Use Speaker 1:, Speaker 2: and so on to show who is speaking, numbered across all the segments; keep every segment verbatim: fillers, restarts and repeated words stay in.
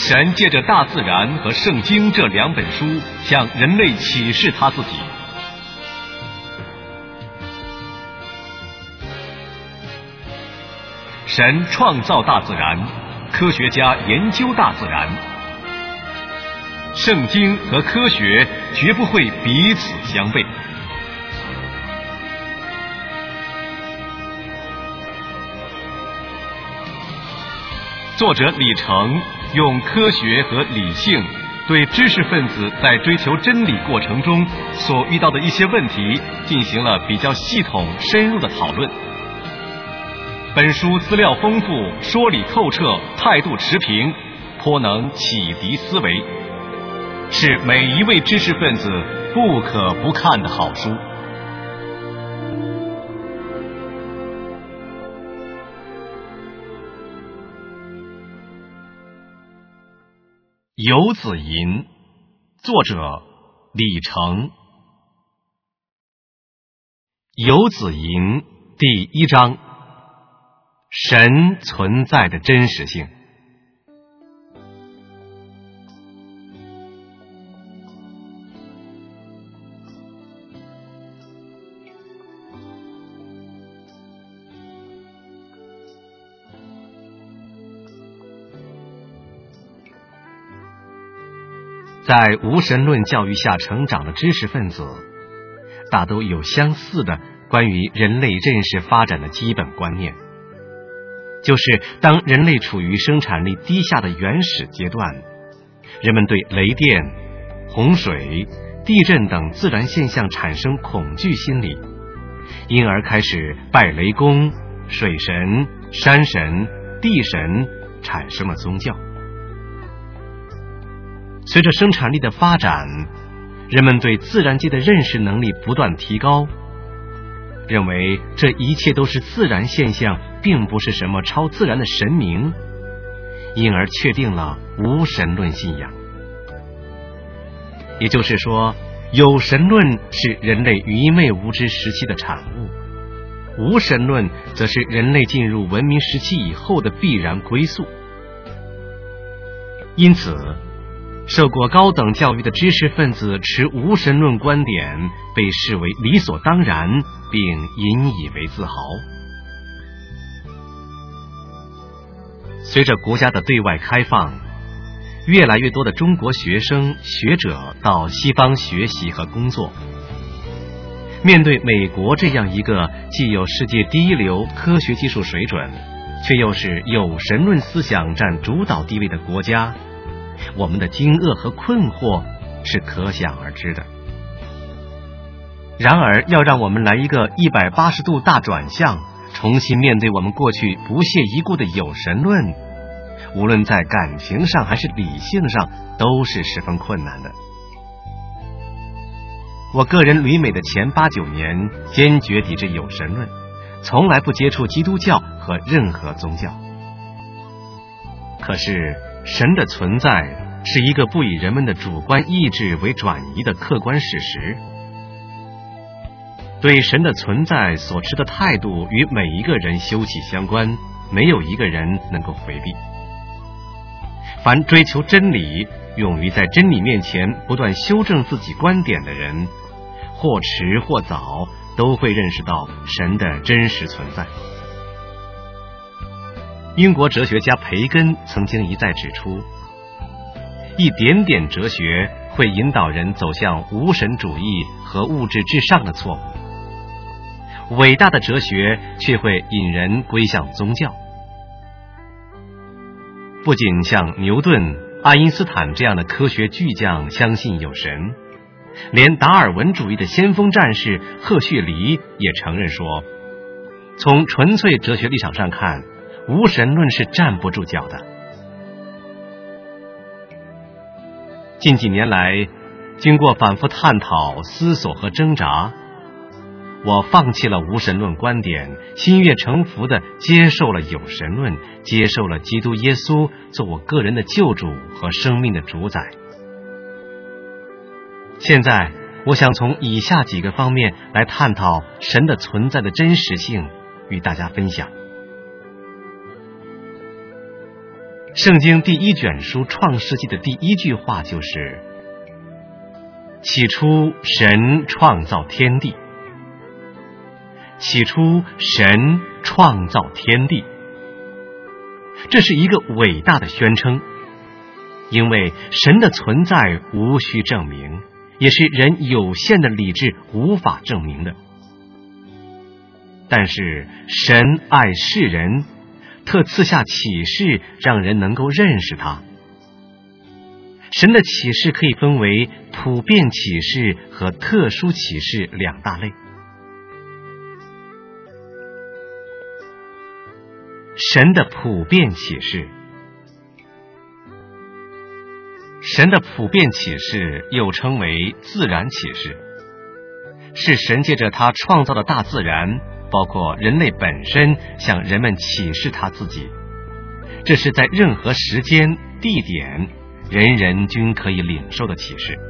Speaker 1: 神借着大自然和圣经这两本书向人类启示他自己。神创造大自然，科学家研究大自然，圣经和科学绝不会彼此相悖。作者李成用科学和理性对知识分子在追求真理过程中所遇到的一些问题进行了比较系统深入的讨论。本书资料丰富，说理透彻，态度持平，颇能启迪思维，是每一位知识分子不可不看的好书。游子吟，作者李成。游子吟第一章，神存在的真实性。在无神论教育下成长的知识分子，大都有相似的关于人类认识发展的基本观念，就是当人类处于生产力低下的原始阶段，人们对雷电、洪水、地震等自然现象产生恐惧心理，因而开始拜雷公、水神、山神、地神，产生了宗教。随着生产力的发展，人们对自然界的认识能力不断提高，认为这一切都是自然现象，并不是什么超自然的神明，因而确定了无神论信仰。也就是说，有神论是人类愚昧无知时期的产物，无神论则是人类进入文明时期以后的必然归宿。因此，受过高等教育的知识分子持无神论观点被视为理所当然，并引以为自豪。随着国家的对外开放，越来越多的中国学生学者到西方学习和工作。面对美国这样一个既有世界第一流科学技术水准，却又是有神论思想占主导地位的国家，我们的惊愕和困惑是可想而知的。然而，要让我们来一个一百八十度大转向，重新面对我们过去不屑一顾的有神论，无论在感情上还是理性上，都是十分困难的。我个人旅美的前八九年，坚决抵制有神论，从来不接触基督教和任何宗教。可是，神的存在是一个不以人们的主观意志为转移的客观事实。对神的存在所持的态度与每一个人休戚相关，没有一个人能够回避。凡追求真理、勇于在真理面前不断修正自己观点的人，或迟或早都会认识到神的真实存在。英国哲学家培根曾经一再指出，一点点哲学会引导人走向无神主义和物质至上的错误，伟大的哲学却会引人归向宗教。不仅像牛顿、爱因斯坦这样的科学巨匠相信有神，连达尔文主义的先锋战士赫胥黎也承认说，从纯粹哲学立场上看，无神论是站不住脚的。近几年来，经过反复探讨、思索和挣扎，我放弃了无神论观点，心悦诚服地接受了有神论，接受了基督耶稣做我个人的救主和生命的主宰。现在，我想从以下几个方面来探讨神的存在的真实性，与大家分享。 圣经第一卷书创世纪的第一句话就是起初神创造天地，起初神创造天地。这是一个伟大的宣称，因为神的存在无需证明，也是人有限的理智无法证明的。但是神爱世人，特赐下启示，让人能够认识他。神的启示可以分为普遍启示和特殊启示两大类。神的普遍启示，神的普遍启示又称为自然启示，是神借着他创造的大自然，包括人类本身，向人们启示他自己。这是在任何时间、地点，人人均可以领受的启示。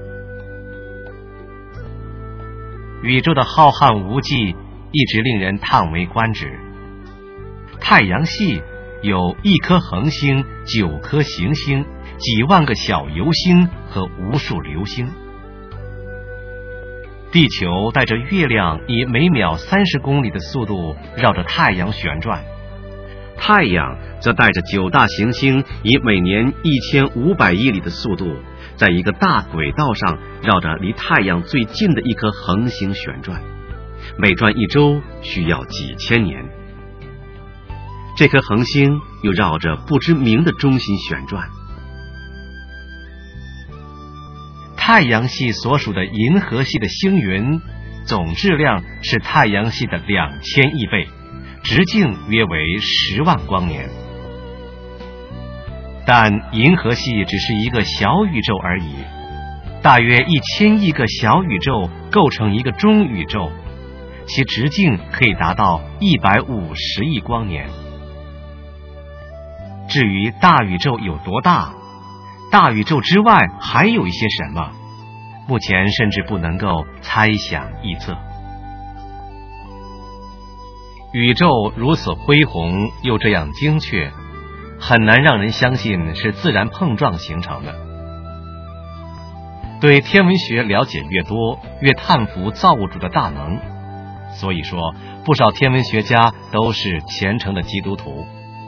Speaker 1: 宇宙的浩瀚无际一直令人叹为观止。太阳系有一颗恒星、九颗行星、几万个小游星和无数流星。地球带着月亮以每秒三十公里的速度绕着太阳旋转，太阳则带着九大行星以每年一千五百亿里的速度，在一个大轨道上绕着离太阳最近的一颗恒星旋转，每转一周需要几千年。这颗恒星又绕着不知名的中心旋转。太阳系所属的银河系的星云总质量是太阳系的两千亿倍，直径约为十万光年。但银河系只是一个小宇宙而已，大约一千亿个小宇宙构成一个中宇宙，其直径可以达到一百五十亿光年。至于大宇宙有多大，大宇宙之外还有一些什么，目前甚至不能够猜想臆测。宇宙如此恢宏又这样精确，很难让人相信是自然碰撞形成的。对天文学了解越多，越叹服造物主的大能，所以说不少天文学家都是虔诚的基督徒。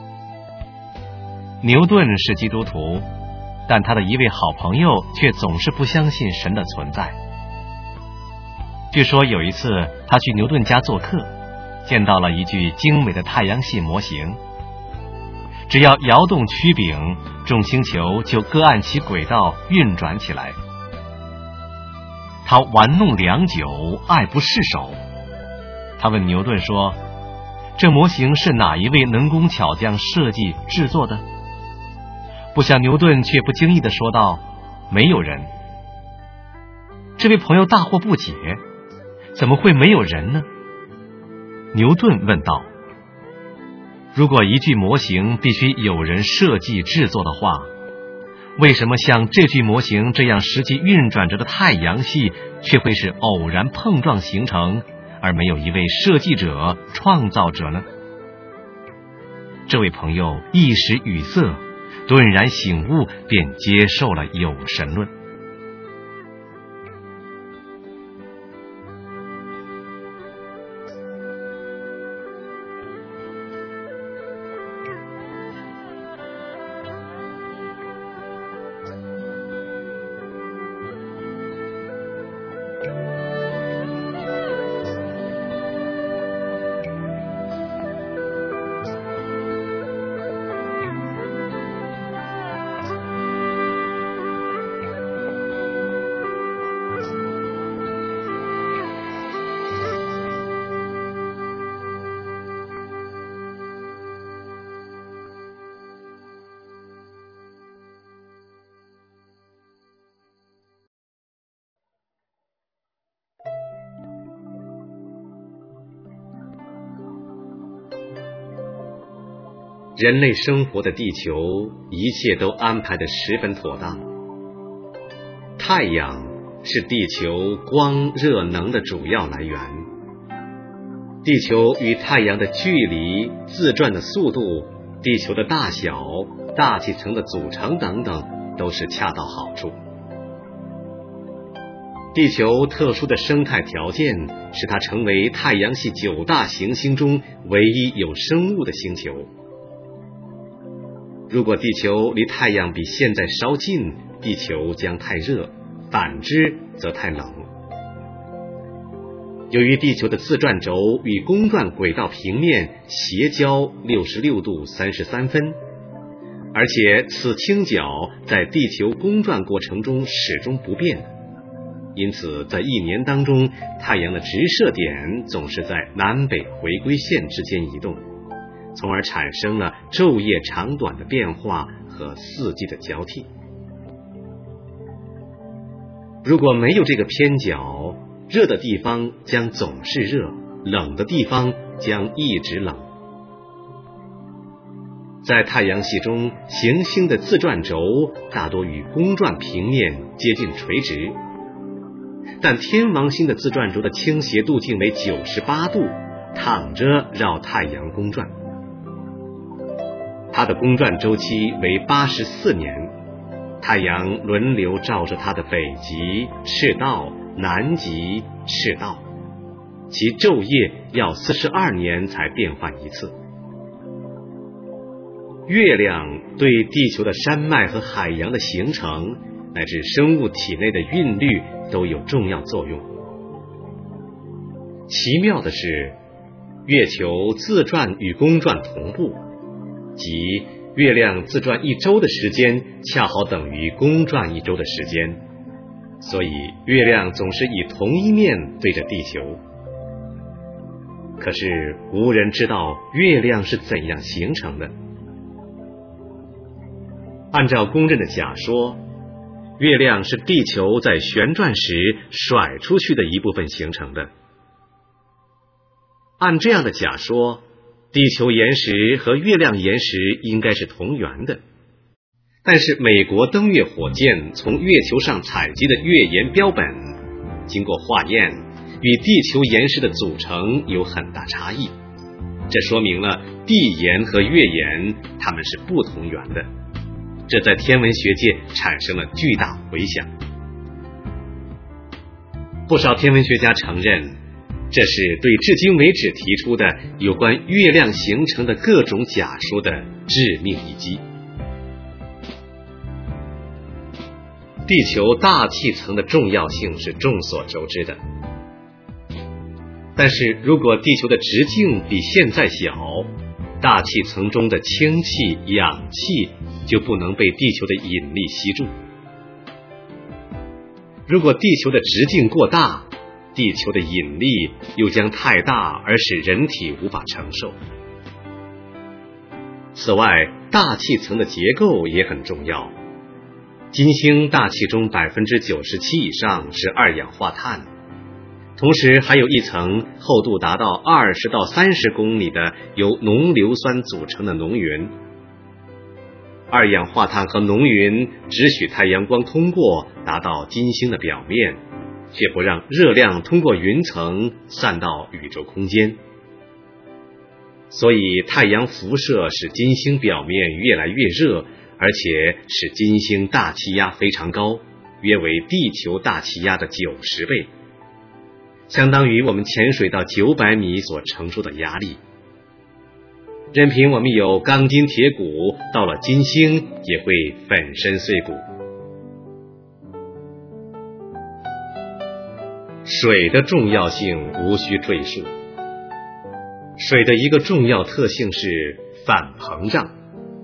Speaker 1: 牛顿是基督徒，但他的一位好朋友却总是不相信神的存在。据说有一次他去牛顿家做客，见到了一具精美的太阳系模型，只要摇动曲柄，众星球就各按其轨道运转起来。他玩弄良久，爱不释手。他问牛顿说，这模型是哪一位能工巧匠设计制作的？不想牛顿却不经意地说道，没有人。这位朋友大惑不解，怎么会没有人呢？牛顿问道，如果一具模型必须有人设计制作的话，为什么像这具模型这样实际运转着的太阳系却会是偶然碰撞形成，而没有一位设计者、创造者呢？这位朋友一时语塞，顿然醒悟，便接受了有神论。人类生活的地球，一切都安排得十分妥当。太阳是地球光热能的主要来源，地球与太阳的距离、自转的速度地球的大小、大气层的组成等等都是恰到好处。地球特殊的生态条件使它成为太阳系九大行星中唯一有生物的星球。如果地球离太阳比现在稍近，地球将太热，反之则太冷。由于地球的自转轴与公转轨道平面斜交六十六度三十三分，而且此倾角在地球公转过程中始终不变，因此在一年当中，太阳的直射点总是在南北回归线之间移动，从而产生了昼夜长短的变化和四季的交替。如果没有这个偏角，热的地方将总是热，冷的地方将一直冷。在太阳系中，行星的自转轴大多与公转平面接近垂直，但天王星的自转轴的倾斜度径为九十八度，躺着绕太阳公转。它的公转周期为八十四年，太阳轮流照着它的北极、赤道、南极、赤道，其昼夜要四十二年才变换一次。月亮对地球的山脉和海洋的形成，乃至生物体内的韵律都有重要作用。奇妙的是，月球自转与公转同步，即月亮自转一周的时间恰好等于公转一周的时间，所以月亮总是以同一面对着地球。可是无人知道月亮是怎样形成的。按照公认的假说，月亮是地球在旋转时甩出去的一部分形成的。按这样的假说，地球岩石和月亮岩石应该是同源的。但是美国登月火箭从月球上采集的月岩标本，经过化验，与地球岩石的组成有很大差异。这说明了地岩和月岩它们是不同源的，这在天文学界产生了巨大回响。不少天文学家承认，这是对至今为止提出的有关月亮形成的各种假说的致命一击。地球大气层的重要性是众所周知的，但是如果地球的直径比现在小，大气层中的氢气、氧气就不能被地球的引力吸住。如果地球的直径过大，地球的引力又将太大而使人体无法承受。此外，大气层的结构也很重要。金星大气中 百分之九十七 以上是二氧化碳，同时还有一层厚度达到二十到三十公里的由浓硫酸组成的浓云。二氧化碳和浓云只许太阳光通过，达到金星的表面，却不让热量通过云层散到宇宙空间。所以太阳辐射使金星表面越来越热，而且使金星大气压非常高，约为地球大气压的九十倍，相当于我们潜水到九百米所承受的压力。任凭我们有钢筋铁骨，到了金星也会粉身碎骨。水的重要性无需赘述。水的一个重要特性是反膨胀。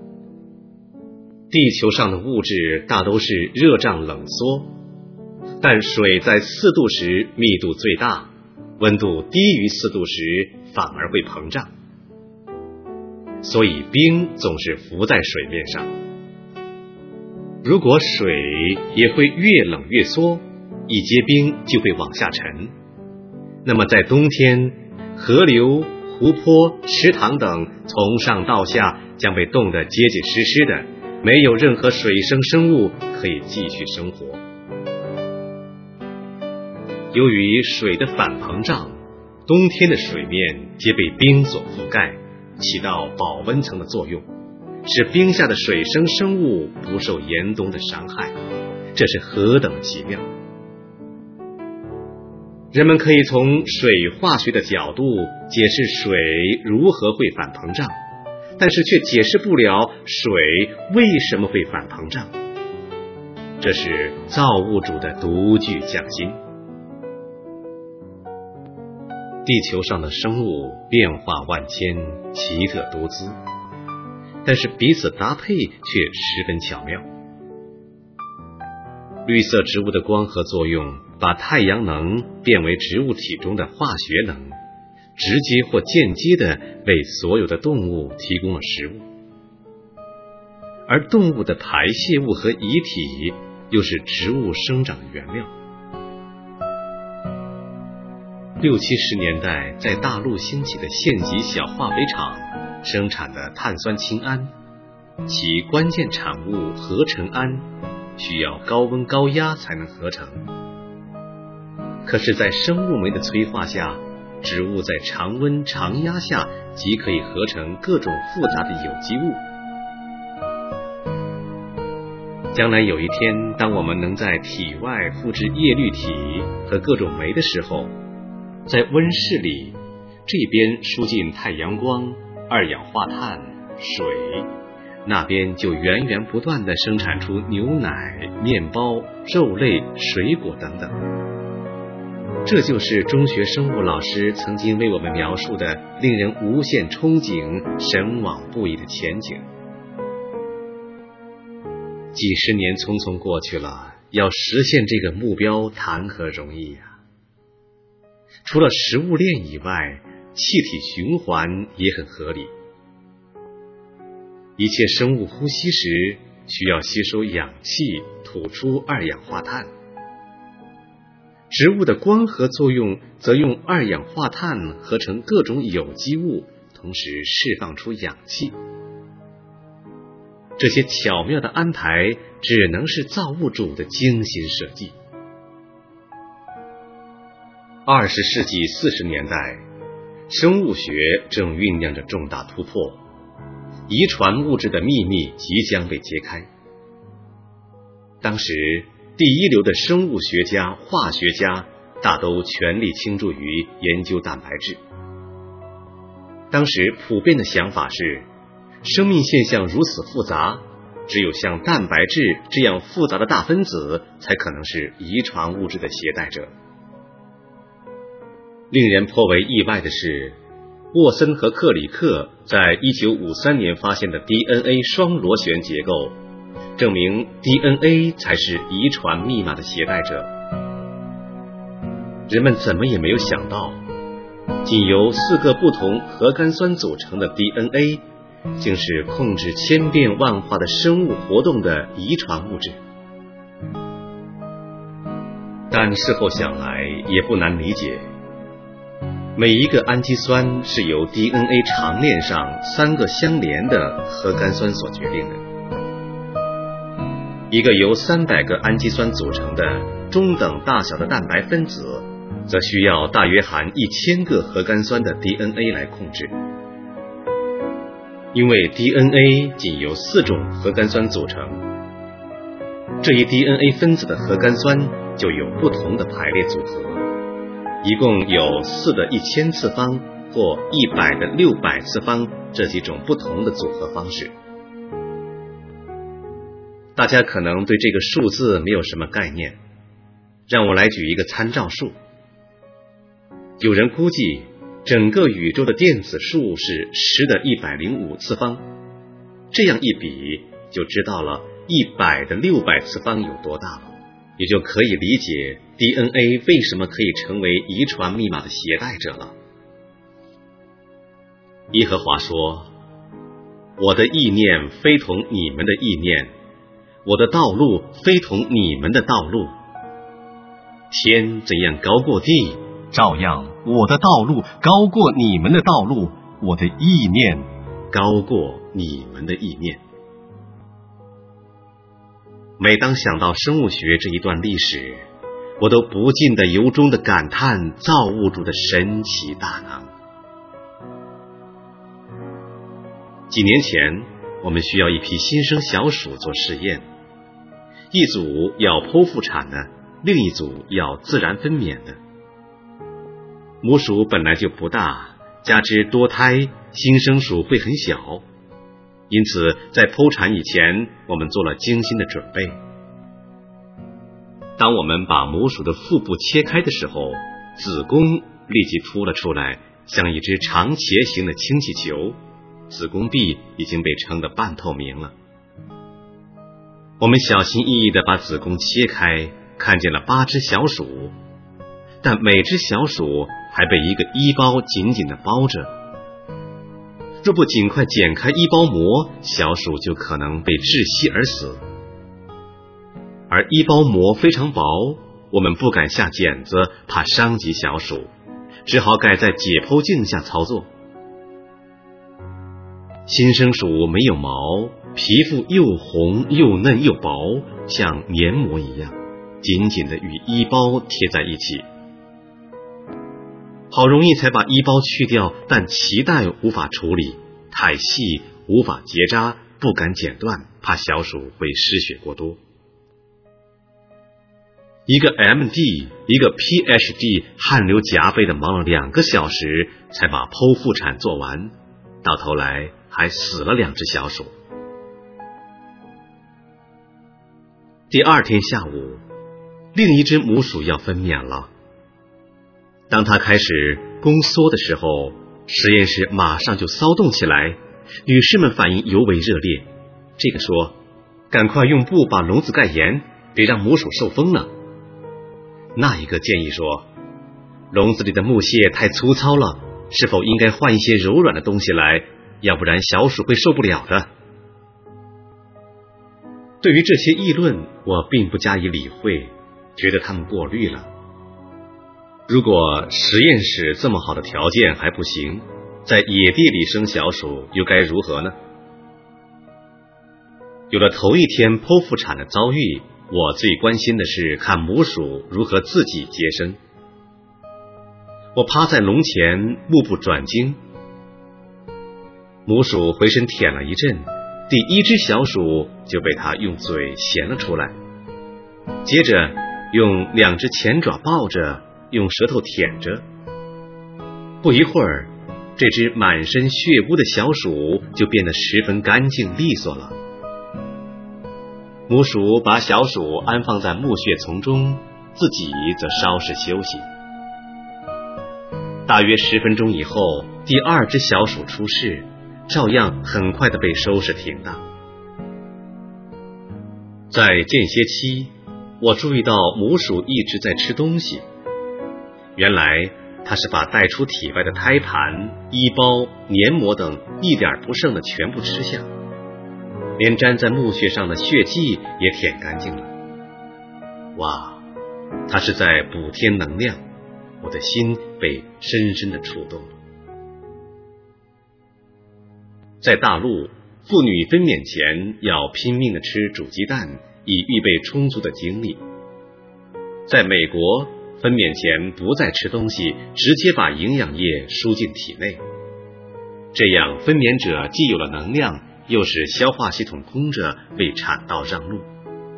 Speaker 1: 地球上的物质大都是热胀冷缩，但水在四度时密度最大，温度低于四度时反而会膨胀。所以冰总是浮在水面上。如果水也会越冷越缩，一结冰就会往下沉，那么在冬天，河流、湖泊、池塘等从上到下将被冻得结结实实的，没有任何水生生物可以继续生活。由于水的反膨胀，冬天的水面皆被冰所覆盖，起到保温层的作用。 使冰下的水生生物不受严冬的伤害，这是何等奇妙！人们可以从水化学的角度解释水如何会反膨胀，但是却解释不了水为什么会反膨胀。这是造物主的独具匠心。地球上的生物变化万千，奇特多姿，但是彼此搭配却十分巧妙。绿色植物的光合作用把太阳能变为植物体中的化学能，直接或间接地为所有的动物提供了食物。而动物的排泄物和遗体又是植物生长的原料。六七十年代在大陆兴起的县级小化肥厂生产的碳酸氢铵，其关键产物合成氨需要高温高压才能合成。可是在生物酶的催化下，植物在常温常压下即可以合成各种复杂的有机物。将来有一天，当我们能在体外复制叶绿体和各种酶的时候，在温室里这边输进太阳光、二氧化碳、水，那边就源源不断地生产出牛奶、面包、肉类、水果等等。这就是中学生物老师曾经为我们描述的令人无限憧憬、神往不已的前景。几十年匆匆过去了，要实现这个目标谈何容易呀！除了食物链以外，气体循环也很合理。一切生物呼吸时需要吸收氧气，吐出二氧化碳。植物的光合作用则用二氧化碳合成各种有机物，同时释放出氧气。这些巧妙的安排只能是造物主的精心设计。二十世纪四十年代，生物学正酝酿着重大突破，遗传物质的秘密即将被揭开。当时第一流的生物学家、化学家大都全力倾注于研究蛋白质。当时普遍的想法是，生命现象如此复杂，只有像蛋白质这样复杂的大分子才可能是遗传物质的携带者。令人颇为意外的是，沃森和克里克在一九五三年发现的 D N A 双螺旋结构，证明 D N A 才是遗传密码的携带者。人们怎么也没有想到，仅由四个不同核苷酸组成的 D N A竟是控制千变万化的生物活动的遗传物质。但事后想来也不难理解，每一个氨基酸是由 D N A 长链上三个相连的核苷酸所决定的。一个由三百个氨基酸组成的中等大小的蛋白分子，则需要大约含一千个核苷酸的 D N A 来控制。因为 D N A 仅由四种核苷酸组成，这一 D N A 分子的核苷酸就有不同的排列组合，一共有四的一千次方或一百的六百次方这几种不同的组合方式。大家可能对这个数字没有什么概念，让我来举一个参照数。有人估计整个宇宙的电子数是十的一百零五次方，这样一比就知道了一百的六百次方有多大了，也就可以理解 D N A 为什么可以成为遗传密码的携带者了。耶和华说，我的意念非同你们的意念，我的道路非同你们的道路。天怎样高过地，照样我的道路高过你们的道路，我的意念高过你们的意念。每当想到生物学这一段历史，我都不禁的由衷的感叹造物主的神奇大能。几年前，
Speaker 2: 我们需要一批新生小鼠做试验，一组要剖腹产的，另一组要自然分娩的。母鼠本来就不大，加之多胎，新生鼠会很小，因此在剖产以前，我们做了精心的准备。当我们把母鼠的腹部切开的时候，子宫立即凸了出来，像一只长茄形的氢气球，子宫壁已经被撑得半透明了。我们小心翼翼地把子宫切开，看见了八只小鼠，但每只小鼠还被一个衣包紧紧地包着。若不尽快剪开衣包膜，小鼠就可能被窒息而死。而衣包膜非常薄，我们不敢下剪子，怕伤及小鼠，只好改在解剖镜下操作。新生鼠没有毛，皮肤又红又嫩又薄，像黏膜一样，紧紧地与衣包贴在一起。好容易才把衣包去掉，但脐带无法处理，太细无法结扎，不敢剪断，怕小鼠会失血过多。一个 M D 一个 P H D 汗流浃背的忙了两个小时，才把剖腹产做完，到头来还死了两只小鼠。第二天下午，另一只母鼠要分娩了。当它开始宫缩的时候，实验室马上就骚动起来，女士们反应尤为热烈。这个说：“赶快用布把笼子盖严，别让母鼠受风了。”那一个建议说：“笼子里的木屑太粗糙了，是否应该换一些柔软的东西来，要不然小鼠会受不了的。”对于这些议论，我并不加以理会，觉得他们过虑了。如果实验室这么好的条件还不行，在野地里生小鼠又该如何呢？有了头一天剖腹产的遭遇，我最关心的是看母鼠如何自己接生。我趴在笼前，目不转睛。母鼠回身舔了一阵，第一只小鼠就被它用嘴衔了出来，接着用两只前爪抱着，用舌头舔着。不一会儿，这只满身血污的小鼠就变得十分干净利索了。母鼠把小鼠安放在木屑丛中，自己则稍事休息。大约十分钟以后，第二只小鼠出世，照样很快的被收拾停当。在间歇期，我注意到母鼠一直在吃东西，原来它是把带出体外的胎盘、衣包、黏膜等一点不剩的全部吃下，连粘在木屑上的血迹也舔干净了。哇，它是在补添能量，我的心被深深地触动了。在大陆，妇女分娩前要拼命地吃煮鸡蛋，以预备充足的精力。在美国，分娩前不再吃东西，直接把营养液输进体内，这样分娩者既有了能量，又使消化系统空着，为产道让路。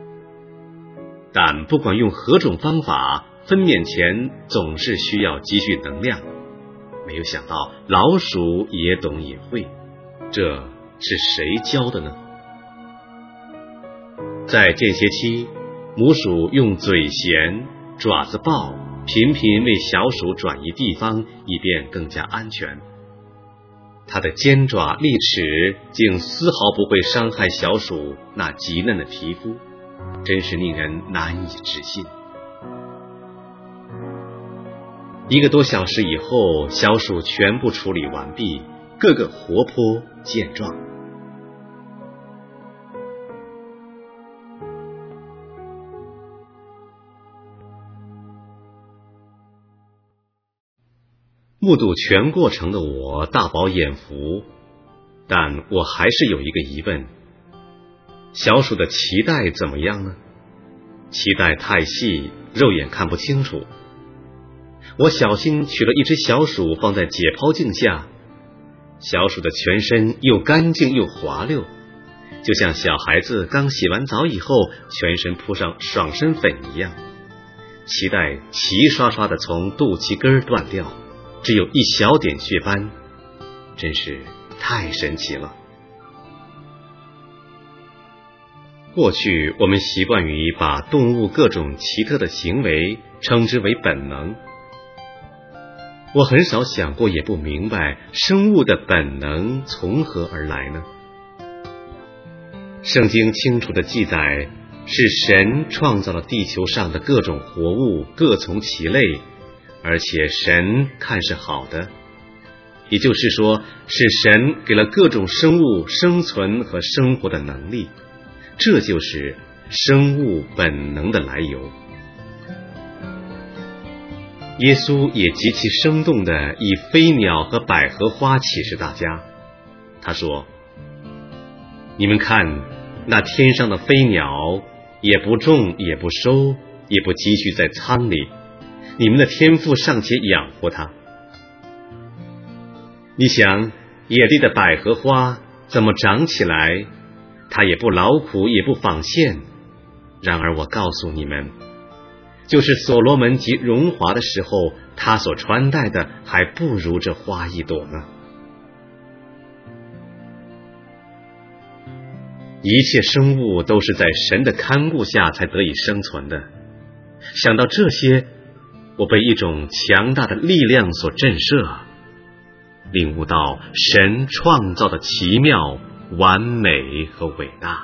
Speaker 2: 但不管用何种方法，分娩前总是需要积蓄能量。没有想到老鼠也懂也会，这是谁教的呢？在间歇期，母鼠用嘴衔、爪子抱，频频为小鼠转移地方，以便更加安全。它的尖爪利齿竟丝毫不会伤害小鼠那极嫩的皮肤，真是令人难以置信。一个多小时以后，小鼠全部处理完毕，个个活泼健壮。目睹全过程的我大饱眼福，但我还是有一个疑问：小鼠的脐带怎么样呢？脐带太细，肉眼看不清楚。我小心取了一只小鼠放在解剖镜下，小鼠的全身又干净又滑溜， 就像小孩子刚洗完澡以后全身铺上爽身粉一样，脐带齐刷刷地从肚脐根断掉，只有一小点血斑，真是太神奇了。过去我们习惯于把动物各种奇特的行为称之为本能，我很少想过也不明白生物的本能从何而来呢？圣经清楚地记载，是神创造了地球上的各种活物，各从其类，而且神看是好的，也就是说，是神给了各种生物生存和生活的能力，这就是生物本能的来由。耶稣也极其生动地以飞鸟和百合花启示大家，他说，你们看，那天上的飞鸟也不种也不收，也不积蓄在仓里，你们的天父尚且养活它。你想，野地的百合花怎么长起来？它也不劳苦也不纺线。然而我告诉你们，就是所罗门极荣华的时候，他所穿戴的还不如这花一朵呢。一切生物都是在神的看顾下才得以生存的。想到这些，我被一种强大的力量所震慑，领悟到神创造的奇妙、完美和伟大。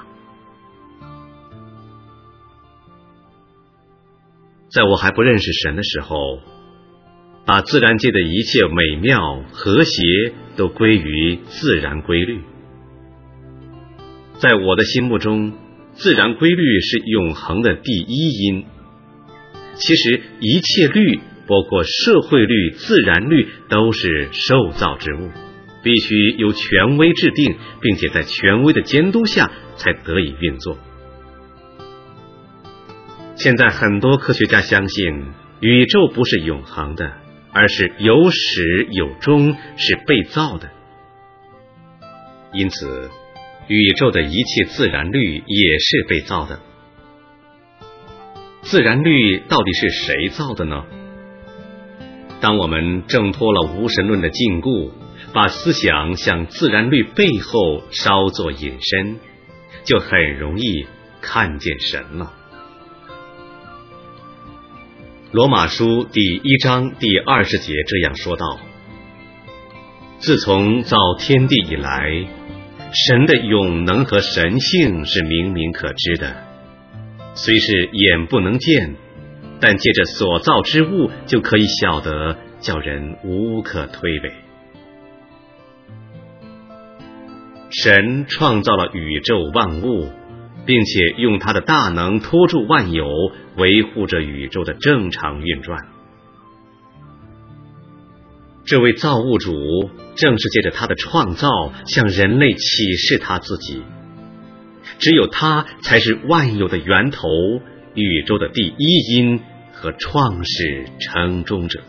Speaker 2: 在我还不认识神的时候，把自然界的一切美妙、和谐都归于自然规律。在我的心目中，自然规律是永恒的第一因。其实一切律，包括社会律、自然律，都是受造之物，必须由权威制定，并且在权威的监督下才得以运作。现在很多科学家相信，宇宙不是永恒的，而是有始有终，是被造的。因此宇宙的一切自然律也是被造的。自然律到底是谁造的呢？当我们挣脱了无神论的禁锢，把思想向自然律背后稍作引申，就很容易看见神了。罗马书第一章第二十节这样说道：自从造天地以来，神的永能和神性是明明可知的，虽是眼不能见，但借着所造之物就可以晓得，叫人无可推诿。神创造了宇宙万物，并且用他的大能托住万有，维护着宇宙的正常运转。这位造物主正是借着他的创造向人类启示他自己，只有他才是万有的源头，宇宙的第一因和创始成终者。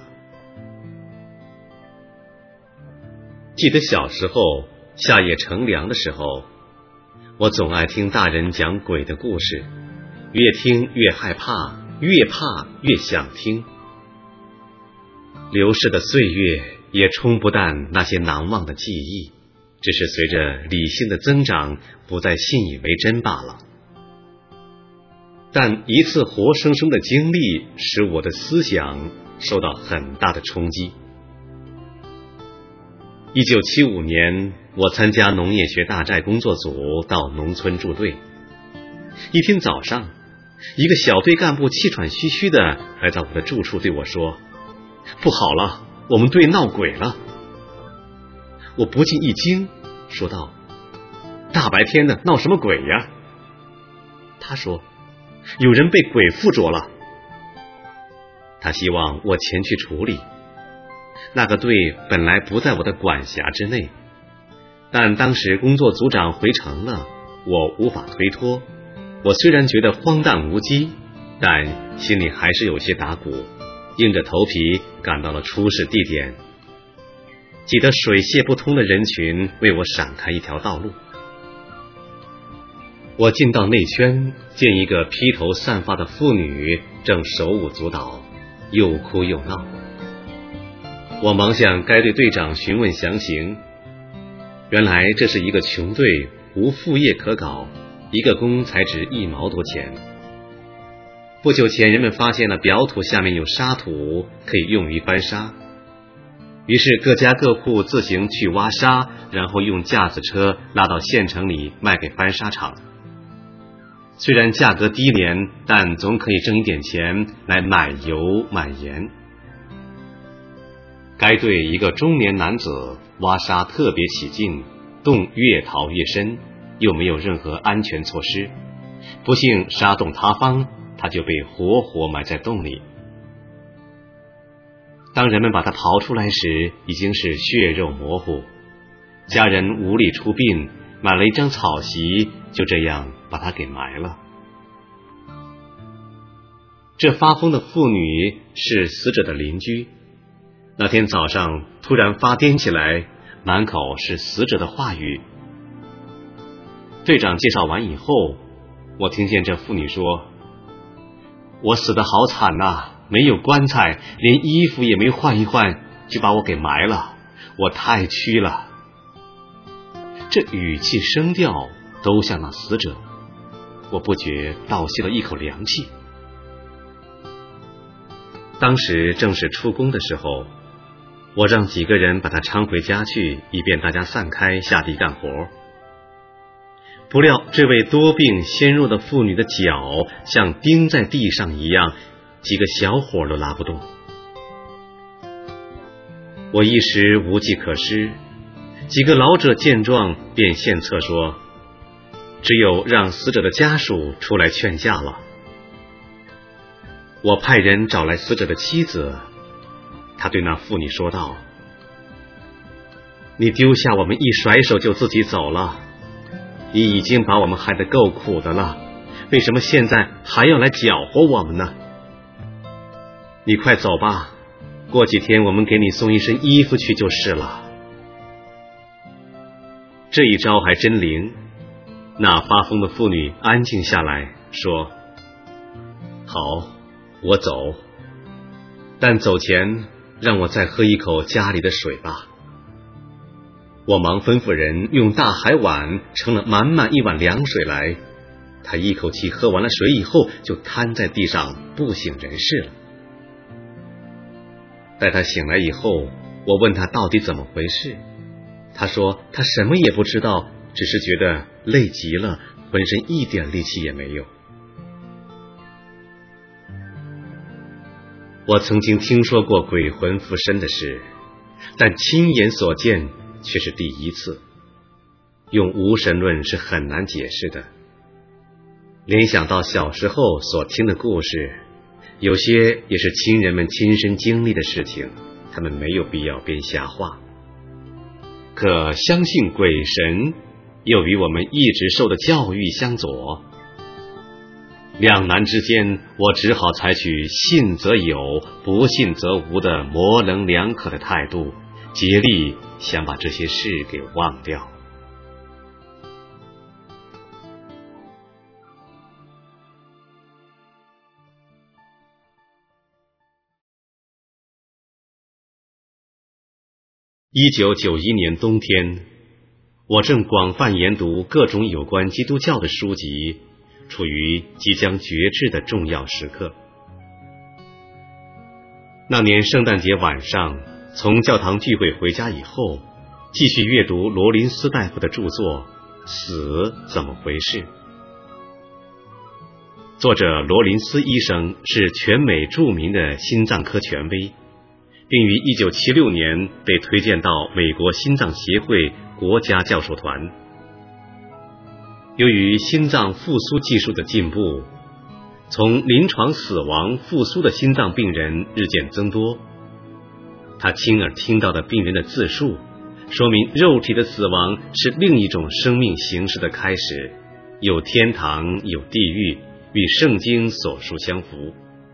Speaker 2: 记得小时候夏夜乘凉的时候，我总爱听大人讲鬼的故事，越听越害怕，越怕越想听。流逝的岁月也冲不淡那些难忘的记忆，只是随着理性的增长，不再信以为真罢了。但一次活生生的经历使我的思想受到很大的冲击。一九七五年，我参加农业学大寨工作组到农村驻队。一天早上，一个小队干部气喘吁吁的来到我的住处对我说：不好了，我们队闹鬼了。我不禁一惊，说道：大白天的闹什么鬼呀？他说：有人被鬼附着了。他希望我前去处理。那个队本来不在我的管辖之内，但当时工作组长回城了，我无法推脱。我虽然觉得荒诞无稽，但心里还是有些打鼓，硬着头皮赶到了出事地点。挤得水泄不通的人群为我闪开一条道路。 我进到内圈，见一个披头散发的妇女正手舞足蹈，又哭又闹。我忙向该队队长询问详情，原来这是一个穷队，无副业可搞，一个工才值一毛多钱。不久前人们发现了表土下面有沙土，可以用于翻沙，于是各家各户自行去挖沙，然后用架子车拉到县城里卖给翻沙厂。虽然价格低廉，但总可以挣一点钱来买油买盐。该队一个中年男子挖沙特别起劲，洞越刨越深，又没有任何安全措施，不幸沙洞塌方，他就被活活埋在洞里。当人们把他刨出来时，已经是血肉模糊，家人无力出殡，买了一张草席，就这样把他给埋了。这发疯的妇女是死者的邻居，那天早上突然发癫起来，满口是死者的话语。队长介绍完以后，我听见这妇女说：“我死得好惨呐，没有棺材，连衣服也没换一换，就把我给埋了，我太屈了。”这语气声调都像那死者，我不觉倒吸了一口凉气。当时正是出工的时候，我让几个人把他搀回家去，以便大家散开下地干活。不料这位多病纤弱的妇女的脚像钉在地上一样，几个小伙都拉不动。我一时无计可施，几个老者见状便献策说，只有让死者的家属出来劝架了。我派人找来死者的妻子，他对那妇女说道：“你丢下我们一甩手就自己走了，你已经把我们害得够苦的了，为什么现在还要来搅和我们呢？你快走吧，过几天我们给你送一身衣服去就是了。”这一招还真灵，那发疯的妇女安静下来，说：“好，我走，但走前让我再喝一口家里的水吧。”我忙吩咐人用大海碗盛了满满一碗凉水来，他一口气喝完了水以后，就瘫在地上不省人事了。待他醒来以后，我问他到底怎么回事，他说他什么也不知道，只是觉得累极了，浑身一点力气也没有。我曾经听说过鬼魂附身的事，但亲眼所见却是第一次。用无神论是很难解释的。联想到小时候所听的故事，有些也是亲人们亲身经历的事情，他们没有必要编瞎话。可相信鬼神，又与我们一直受的教育相左。两难之间，我只好采取信则有，不信则无的模棱两可的态度，竭力想把这些事给忘掉。一九九一年冬天，我正广泛研读各种有关基督教的书籍，处于即将决志的重要时刻。那年圣诞节晚上，从教堂聚会回家以后，继续阅读罗林斯大夫的著作《死怎么回事》。作者罗林斯医生是全美著名的心脏科权威，并于一九七六年被推荐到美国心脏协会国家教授团。由于心脏复苏技术的进步，从临床死亡复苏的心脏病人日渐增多。他亲耳听到的病人的自述，说明肉体的死亡是另一种生命形式的开始，有天堂有地狱，与圣经所述相符。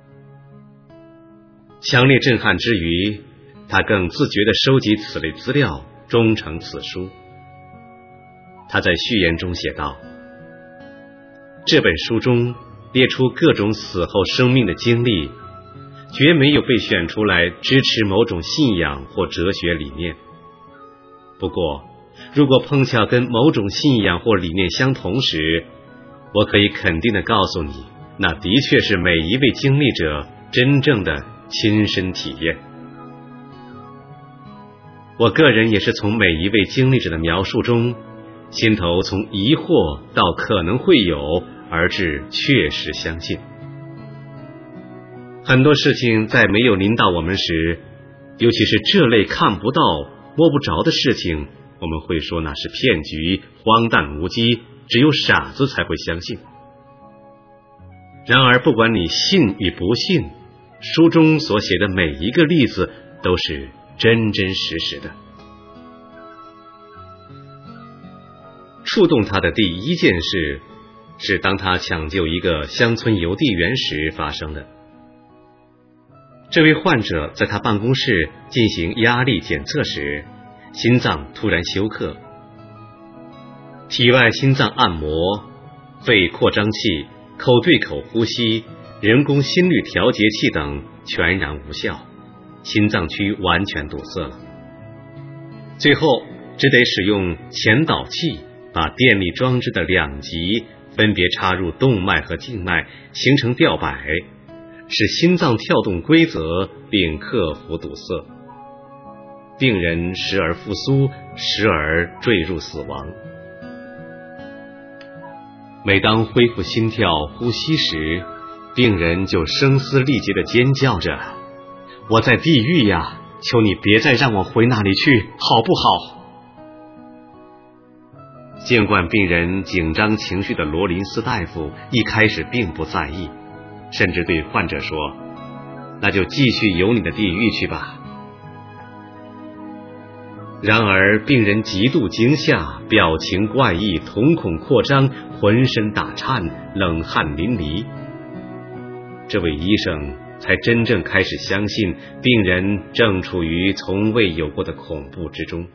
Speaker 2: 强烈震撼之余，他更自觉地收集此类资料，终成此书。他在序言中写道： 这本书中列出各种死后生命的经历，绝没有被选出来支持某种信仰或哲学理念。不过，如果碰巧跟某种信仰或理念相同时，我可以肯定地告诉你，那的确是每一位经历者真正的亲身体验。我个人也是从每一位经历者的描述中，心头从疑惑到可能会有，而至确实相信。很多事情在没有临到我们时，尤其是这类看不到摸不着的事情，我们会说那是骗局，荒诞无稽，只有傻子才会相信。然而不管你信与不信，书中所写的每一个例子都是真真实实的。触动他的第一件事是当他抢救一个乡村邮递员时发生的。这位患者在他办公室进行压力检测时，心脏突然休克，体外心脏按摩、肺扩张器、口对口呼吸、人工心率调节器等全然无效，心脏区完全堵塞了。最后只得使用前导器把电力装置的两极分别插入动脉和静脉，形成吊摆，使心脏跳动规则，并克服堵塞。病人时而复苏，时而坠入死亡。每当恢复心跳呼吸时，病人就声嘶力竭地尖叫着：我在地狱呀，求你别再让我回那里去，好不好？见惯病人紧张情绪的罗林斯大夫一开始并不在意，甚至对患者说：那就继续游你的地狱去吧。然而病人极度惊吓，表情怪异，瞳孔扩张，浑身打颤，冷汗淋漓。这位医生才真正开始相信病人正处于从未有过的恐怖之中。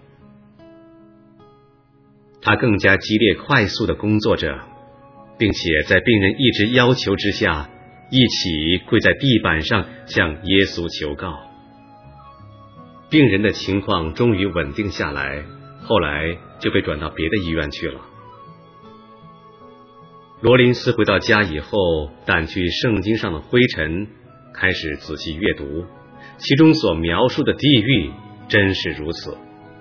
Speaker 2: 他更加激烈快速地工作着，并且在病人一直要求之下，一起跪在地板上向耶稣求告。病人的情况终于稳定下来，后来就被转到别的医院去了。罗林斯回到家以后，掸去圣经上的灰尘，开始仔细阅读，其中所描述的地狱真是如此。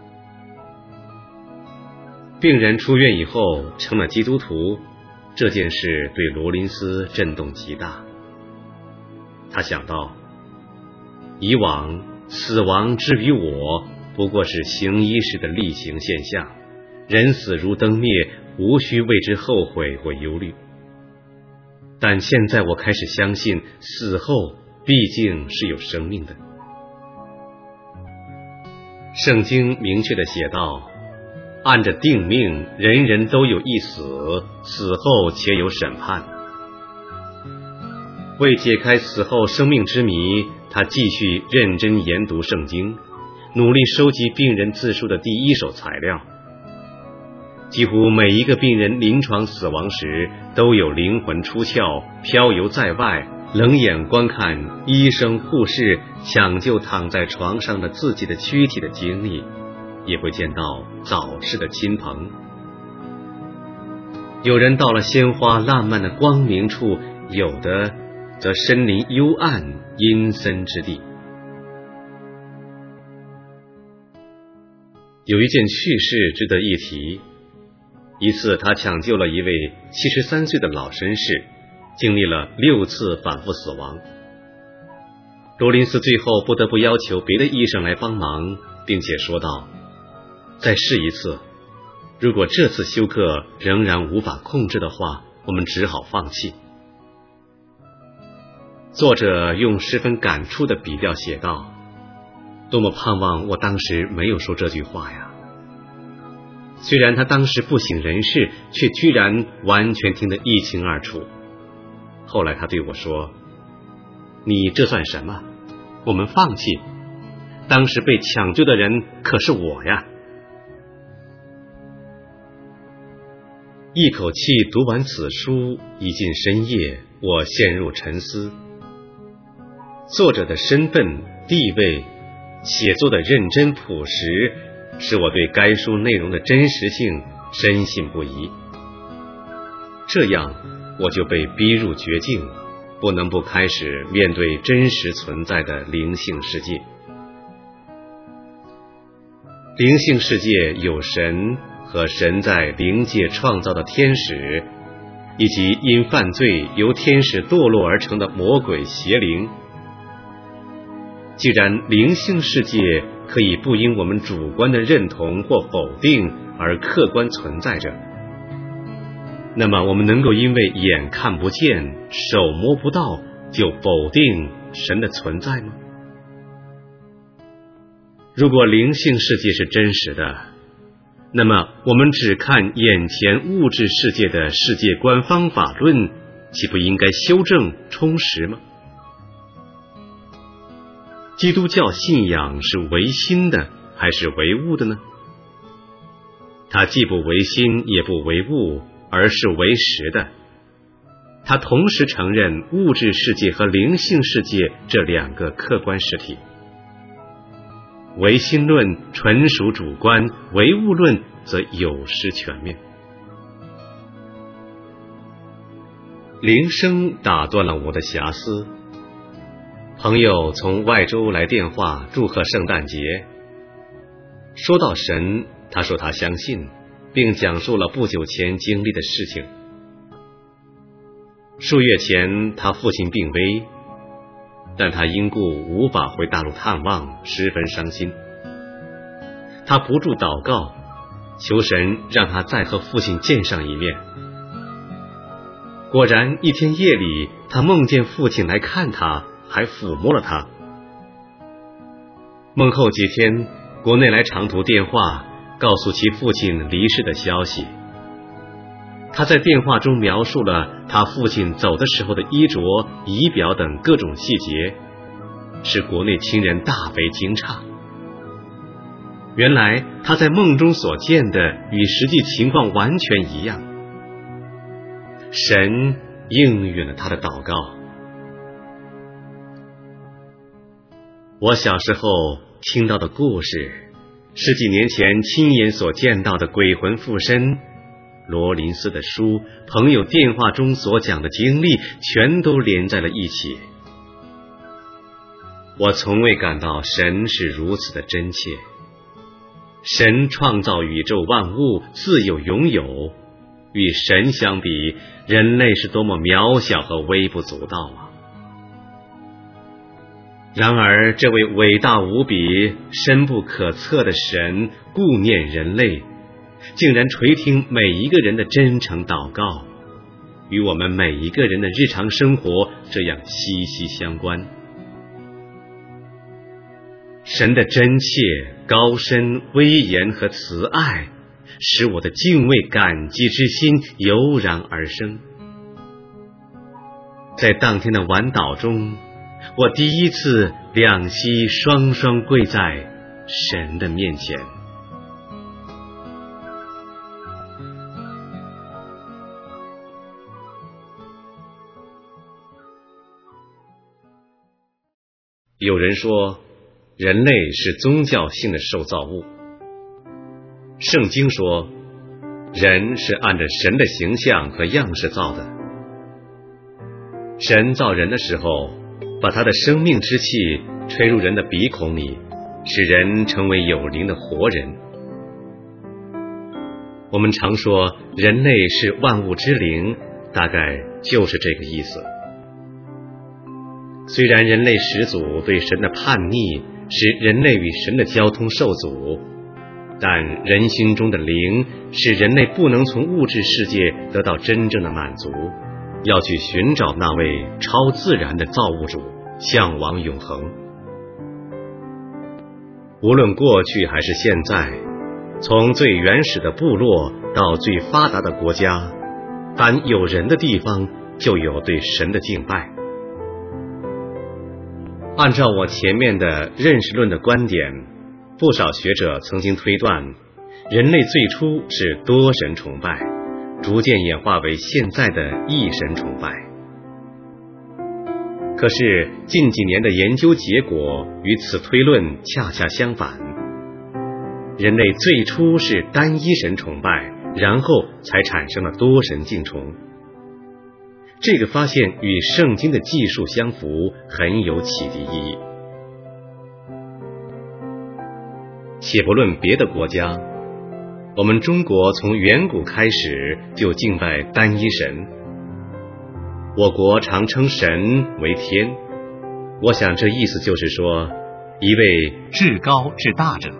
Speaker 2: 病人出院以后成了基督徒，这件事对罗林斯震动极大。他想到，以往死亡之于我不过是行医时的例行现象，人死如灯灭，无需为之后悔或忧虑。但现在我开始相信，死后毕竟是有生命的。圣经明确地写道，按着定命，人人都有一死，死后且有审判。为解开死后生命之谜，他继续认真研读圣经，努力收集病人自述的第一手材料。几乎每一个病人临床死亡时，都有灵魂出窍，飘游在外，冷眼观看医生护士抢救躺在床上的自己的躯体的经历，也会见到早逝的亲朋。有人到了鲜花烂漫的光明处，有的则身临幽暗阴森之地。有一件趣事值得一提，一次他抢救了一位七十三岁的老绅士，经历了六次反复死亡。罗林斯最后不得不要求别的医生来帮忙，并且说道，再试一次，如果这次休克仍然无法控制的话，我们只好放弃。作者用十分感触的笔调写道，多么盼望我当时没有说这句话呀！虽然他当时不省人事，却居然完全听得一清二楚。后来他对我说，你这算什么？我们放弃，当时被抢救的人可是我呀。 一口气读完此书，已近深夜，我陷入沉思。作者的身份、地位，写作的认真朴实，使我对该书内容的真实性深信不疑。这样，我就被逼入绝境，不能不开始面对真实存在的灵性世界。灵性世界有神和神在灵界创造的天使，以及因犯罪由天使堕落而成的魔鬼邪灵。既然灵性世界可以不因我们主观的认同或否定而客观存在着，那么我们能够因为眼看不见、手摸不到就否定神的存在吗？如果灵性世界是真实的，那么我们只看眼前物质世界的世界观方法论，岂不应该修正充实吗？基督教信仰是唯心的还是唯物的呢？它既不唯心也不唯物，而是唯实的。它同时承认物质世界和灵性世界这两个客观实体。唯心论纯属主观，唯物论则有失全面。铃声打断了我的遐思。朋友从外州来电话祝贺圣诞节。说到神，他说他相信，并讲述了不久前经历的事情。数月前他父亲病危，但他因故无法回大陆探望，十分伤心。他不住祷告，求神让他再和父亲见上一面。果然一天夜里，他梦见父亲来看他，还抚摸了他。梦后几天，国内来长途电话，告诉其父亲离世的消息。他在电话中描述了他父亲走的时候的衣着、仪表等各种细节，使国内亲人大为惊诧。原来他在梦中所见的与实际情况完全一样。神应允了他的祷告。我小时候听到的故事，十几年前亲眼所见到的鬼魂附身，罗林斯的书，朋友电话中所讲的经历，全都连在了一起。我从未感到神是如此的真切。神创造宇宙万物，自有永有，与神相比，人类是多么渺小和微不足道啊！然而这位伟大无比、深不可测的神顾念人类，竟然垂听每一个人的真诚祷告，与我们每一个人的日常生活这样息息相关。神的真切、高深、威严和慈爱，使我的敬畏感激之心油然而生。在当天的晚祷中，我第一次两膝双双跪在神的面前。有人说，人类是宗教性的受造物。圣经说，人是按着神的形象和样式造的。神造人的时候，把他的生命之气吹入人的鼻孔里，使人成为有灵的活人。我们常说人类是万物之灵，大概就是这个意思。虽然人类始祖对神的叛逆使人类与神的交通受阻，但人心中的灵使人类不能从物质世界得到真正的满足，要去寻找那位超自然的造物主，向往永恒。无论过去还是现在，从最原始的部落到最发达的国家，凡有人的地方就有对神的敬拜。按照我前面的认识论的观点，不少学者曾经推断，人类最初是多神崇拜， 逐渐演化为现在的一神崇拜。可是近几年的研究结果与此推论恰恰相反，人类最初是单一神崇拜，然后才产生了多神敬崇。这个发现与圣经的记述相符，很有启迪意义。且不论别的国家，我们中国从远古开始就敬拜单一神，我国常称神为天，我想这意思就是说，一位
Speaker 1: 至高至大者。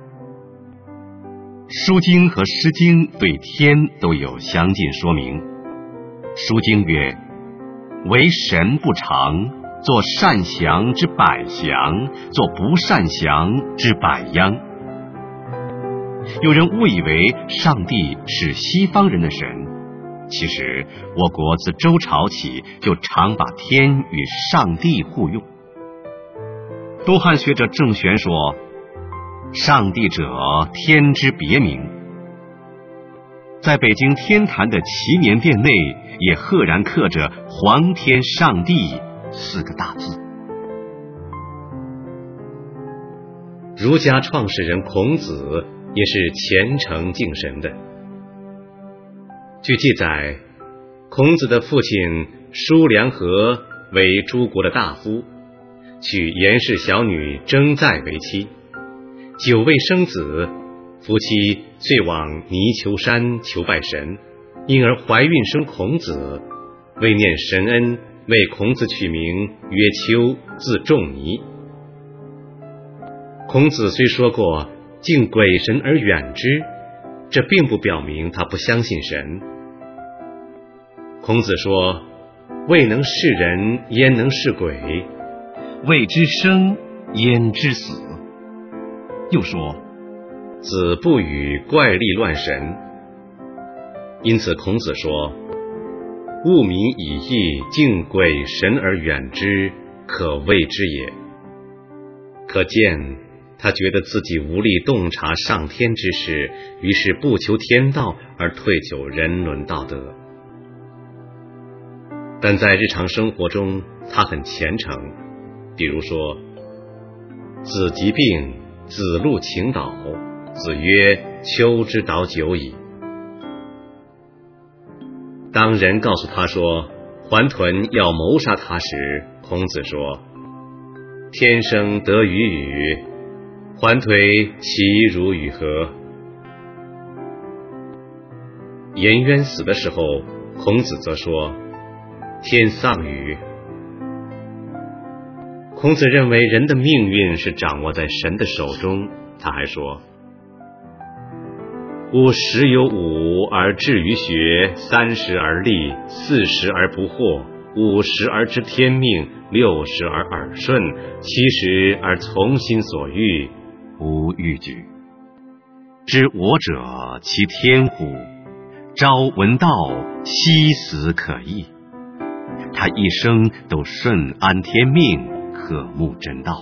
Speaker 1: 书经和诗经对天都有详尽说明。书经曰：为神不常，作善祥之百祥，作不善祥之百殃。有人误以为上帝是西方人的神，其实我国自周朝起就常把天与上帝互用。东汉学者郑玄说，上帝者，天之别名。在北京天坛的祈年殿内，也赫然刻着皇天上帝四个大字。
Speaker 2: 儒家创始人孔子也是虔诚敬神的。据记载，孔子的父亲叔梁纥为诸国的大夫，娶严氏小女征在为妻，久未生子，夫妻遂往泥丘山求拜神，因而怀孕生孔子，为念神恩，为孔子取名曰丘，字仲尼。孔子虽说过敬鬼神而远之，这并不表明他不相信神。孔子说，未能视人，焉能视鬼？
Speaker 1: 未知生，焉知死？又说，
Speaker 2: 子不语怪力乱神。因此孔子说，物民以义敬鬼神而远之，可谓之也。可见他觉得自己无力洞察上天之事，于是不求天道，而退求人伦道德。但在日常生活中，他很虔诚，比如说，子疾病，子路请导，子曰：丘之导久矣。当人告诉他说桓屯要谋杀他时，孔子说，天生得与与，桓颓其如与何？颜渊死的时候，孔子则说，天丧与。孔子认为人的命运是掌握在神的手中。他还说，吾十有五而志于学，三十而立，四十而不惑，五十而知天命，六十而耳顺，七十而从心所欲，
Speaker 1: 无逾矩。知我者，其天乎？朝闻道，夕死可矣。他一生都顺安天命，渴慕真道。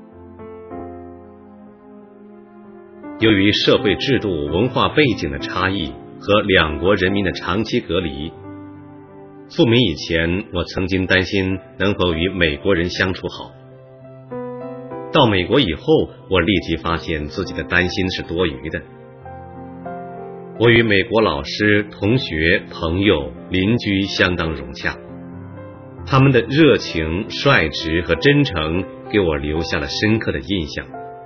Speaker 2: 由于社会制度、文化背景的差异和两国人民的长期隔离，赴美以前，我曾经担心能否与美国人相处好。到美国以后，我立即发现自己的担心是多余的。我与美国老师、同学、朋友、邻居相当融洽，他们的热情、率直和真诚给我留下了深刻的印象。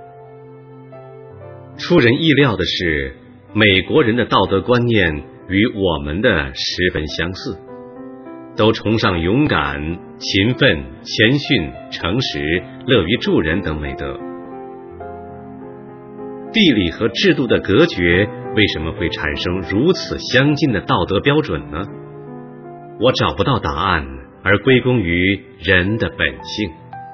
Speaker 2: 出人意料的是，美国人的道德观念与我们的十分相似，都崇尚勇敢、勤奋、谦逊、诚实、乐于助人等美德。地理和制度的隔绝为什么会产生如此相近的道德标准呢？我找不到答案，而归功于人的本性。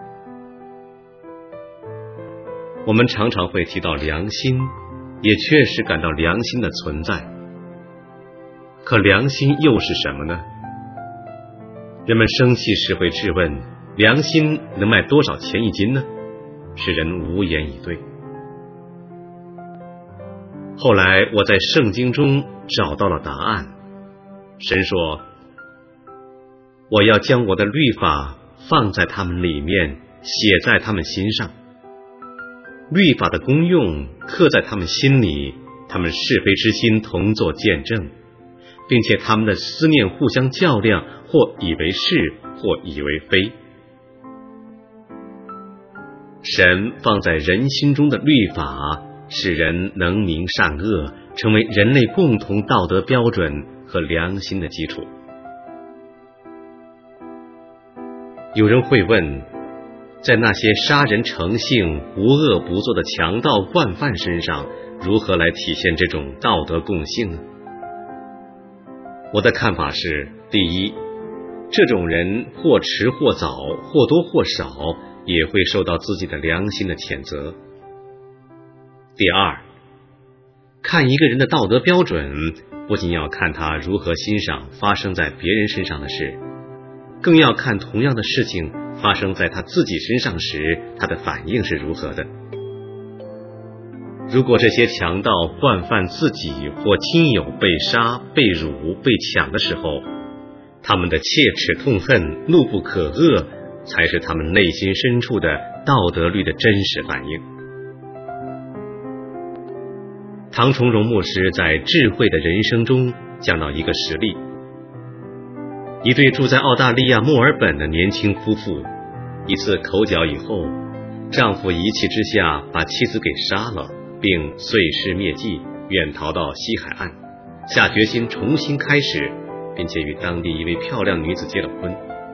Speaker 2: 我们常常会提到良心，也确实感到良心的存在。可良心又是什么呢？人们生气时会质问，良心能卖多少钱一斤呢？使人无言以对。后来我在圣经中找到了答案， 神说，我要将我的律法放在他们里面，写在他们心上。律法的功用刻在他们心里，他们是非之心同作见证，并且他们的思念互相较量，或以为是，或以为非。神放在人心中的律法，使人能明善恶，成为人类共同道德标准和良心的基础。有人会问，在那些杀人成性、无恶不作的强盗惯犯身上，如何来体现这种道德共性呢？我的看法是，第一，这种人或迟或早，或多或少，也会受到自己的良心的谴责。第二，看一个人的道德标准，不仅要看他如何欣赏发生在别人身上的事，更要看同样的事情发生在他自己身上时，他的反应是如何的。如果这些强盗惯犯自己或亲友被杀、被辱、被抢的时候，他们的切齿痛恨、怒不可遏，才是他们内心深处的道德律的真实反应。唐崇荣牧师在《智慧的人生》中讲到一个实例，一对住在澳大利亚墨尔本的年轻夫妇，一次口角以后，丈夫一气之下把妻子给杀了，并碎尸灭迹，远逃到西海岸，下决心重新开始，并且与当地一位漂亮女子结了婚。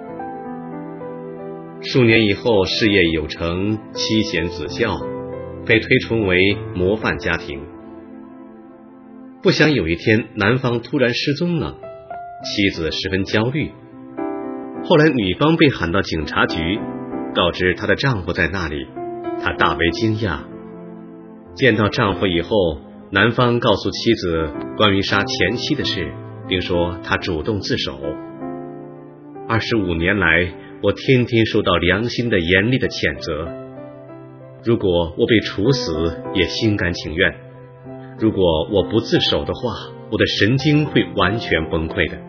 Speaker 2: 数年以后，事业有成，妻贤子孝，被推崇为模范家庭。不想有一天男方突然失踪了，妻子十分焦虑。后来女方被喊到警察局，告知她的丈夫在那里，她大为惊讶。见到丈夫以后，男方告诉妻子关于杀前妻的事，并说他主动自首。二十五年来，我天天受到良心的严厉的谴责。如果我被处死，也心甘情愿。如果我不自首的话，我的神经会完全崩溃的。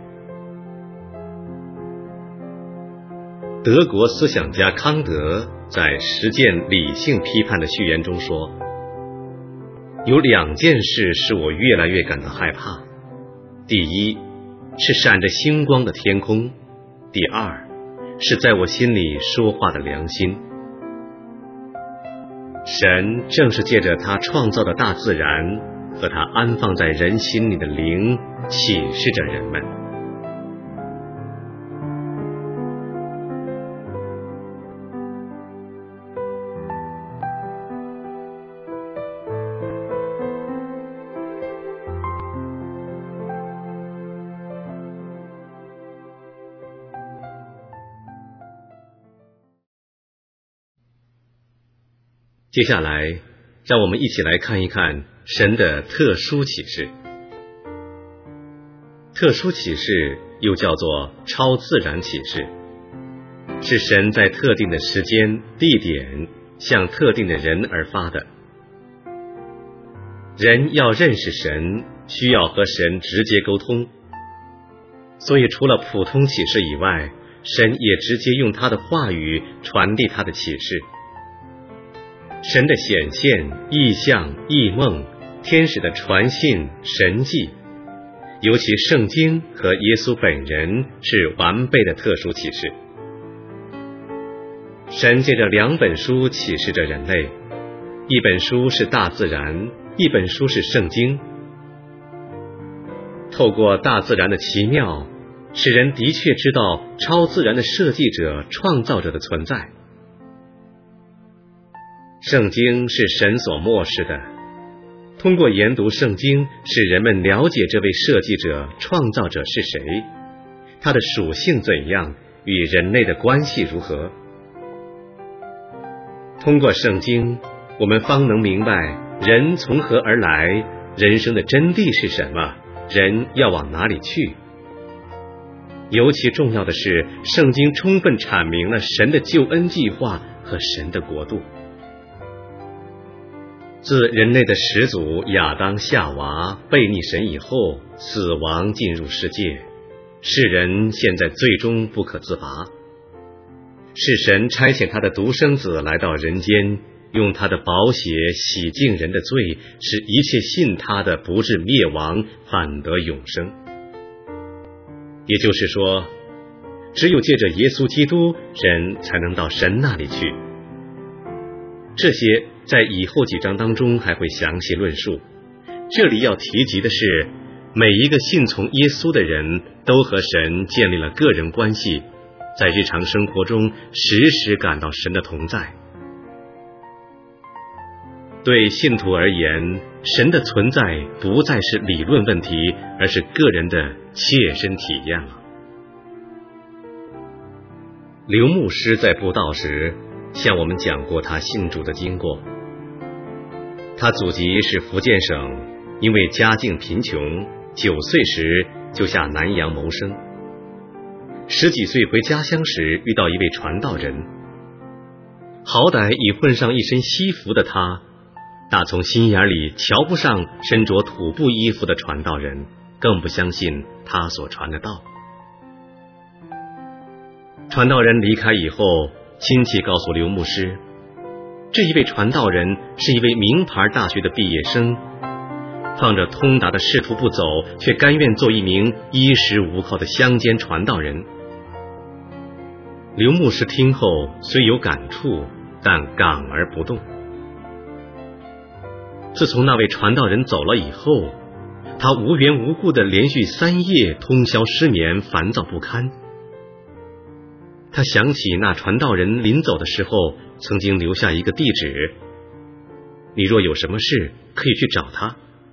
Speaker 2: 德国思想家康德在《实践理性批判》的序言中说，有两件事使我越来越感到害怕。第一，是闪着星光的天空；第二，是在我心里说话的良心。神正是借着他创造的大自然和他安放在人心里的灵，启示着人们。接下来，让我们一起来看一看神的特殊启示。特殊启示又叫做超自然启示，是神在特定的时间、地点向特定的人而发的。人要认识神，需要和神直接沟通，所以除了普通启示以外，神也直接用他的话语传递他的启示。神的显现、异象、异梦、天使的传信、神迹，尤其圣经和耶稣本人是完备的特殊启示。神借着两本书启示着人类，一本书是大自然，一本书是圣经。透过大自然的奇妙，使人的确知道超自然的设计者、创造者的存在。圣经是神所默示的，通过研读圣经，使人们了解这位设计者、创造者是谁，他的属性怎样，与人类的关系如何。通过圣经，我们方能明白人从何而来，人生的真谛是什么，人要往哪里去。尤其重要的是，圣经充分阐明了神的救恩计划和神的国度。自人类的始祖亚当夏娃背逆神以后，死亡进入世界， 世人陷在罪中不可自拔。是神差遣他的独生子来到人间，用他的宝血洗净人的罪，使一切信他的不至灭亡，反得永生。也就是说，只有借着耶稣基督，人才能到神那里去。这些在以后几章当中还会详细论述。这里要提及的是，每一个信从耶稣的人都和神建立了个人关系，在日常生活中时时感到神的同在。对信徒而言，神的存在不再是理论问题，而是个人的切身体验了。刘牧师在布道时向我们讲过他信主的经过。他祖籍是福建省，因为家境贫穷，九岁时就下南洋谋生。十几岁回家乡时遇到一位传道人，好歹已混上一身西服的他，打从心眼里瞧不上身着土布衣服的传道人，更不相信他所传的道。传道人离开以后，亲戚告诉刘牧师，这一位传道人是一位名牌大学的毕业生，放着通达的仕途不走，却甘愿做一名衣食无靠的乡间传道人。刘牧师听后虽有感触，但港而不动。自从那位传道人走了以后，他无缘无故的连续三夜通宵失眠，烦躁不堪。他想起那传道人临走的时候曾经留下一个地址，你若有什么事可以去找他。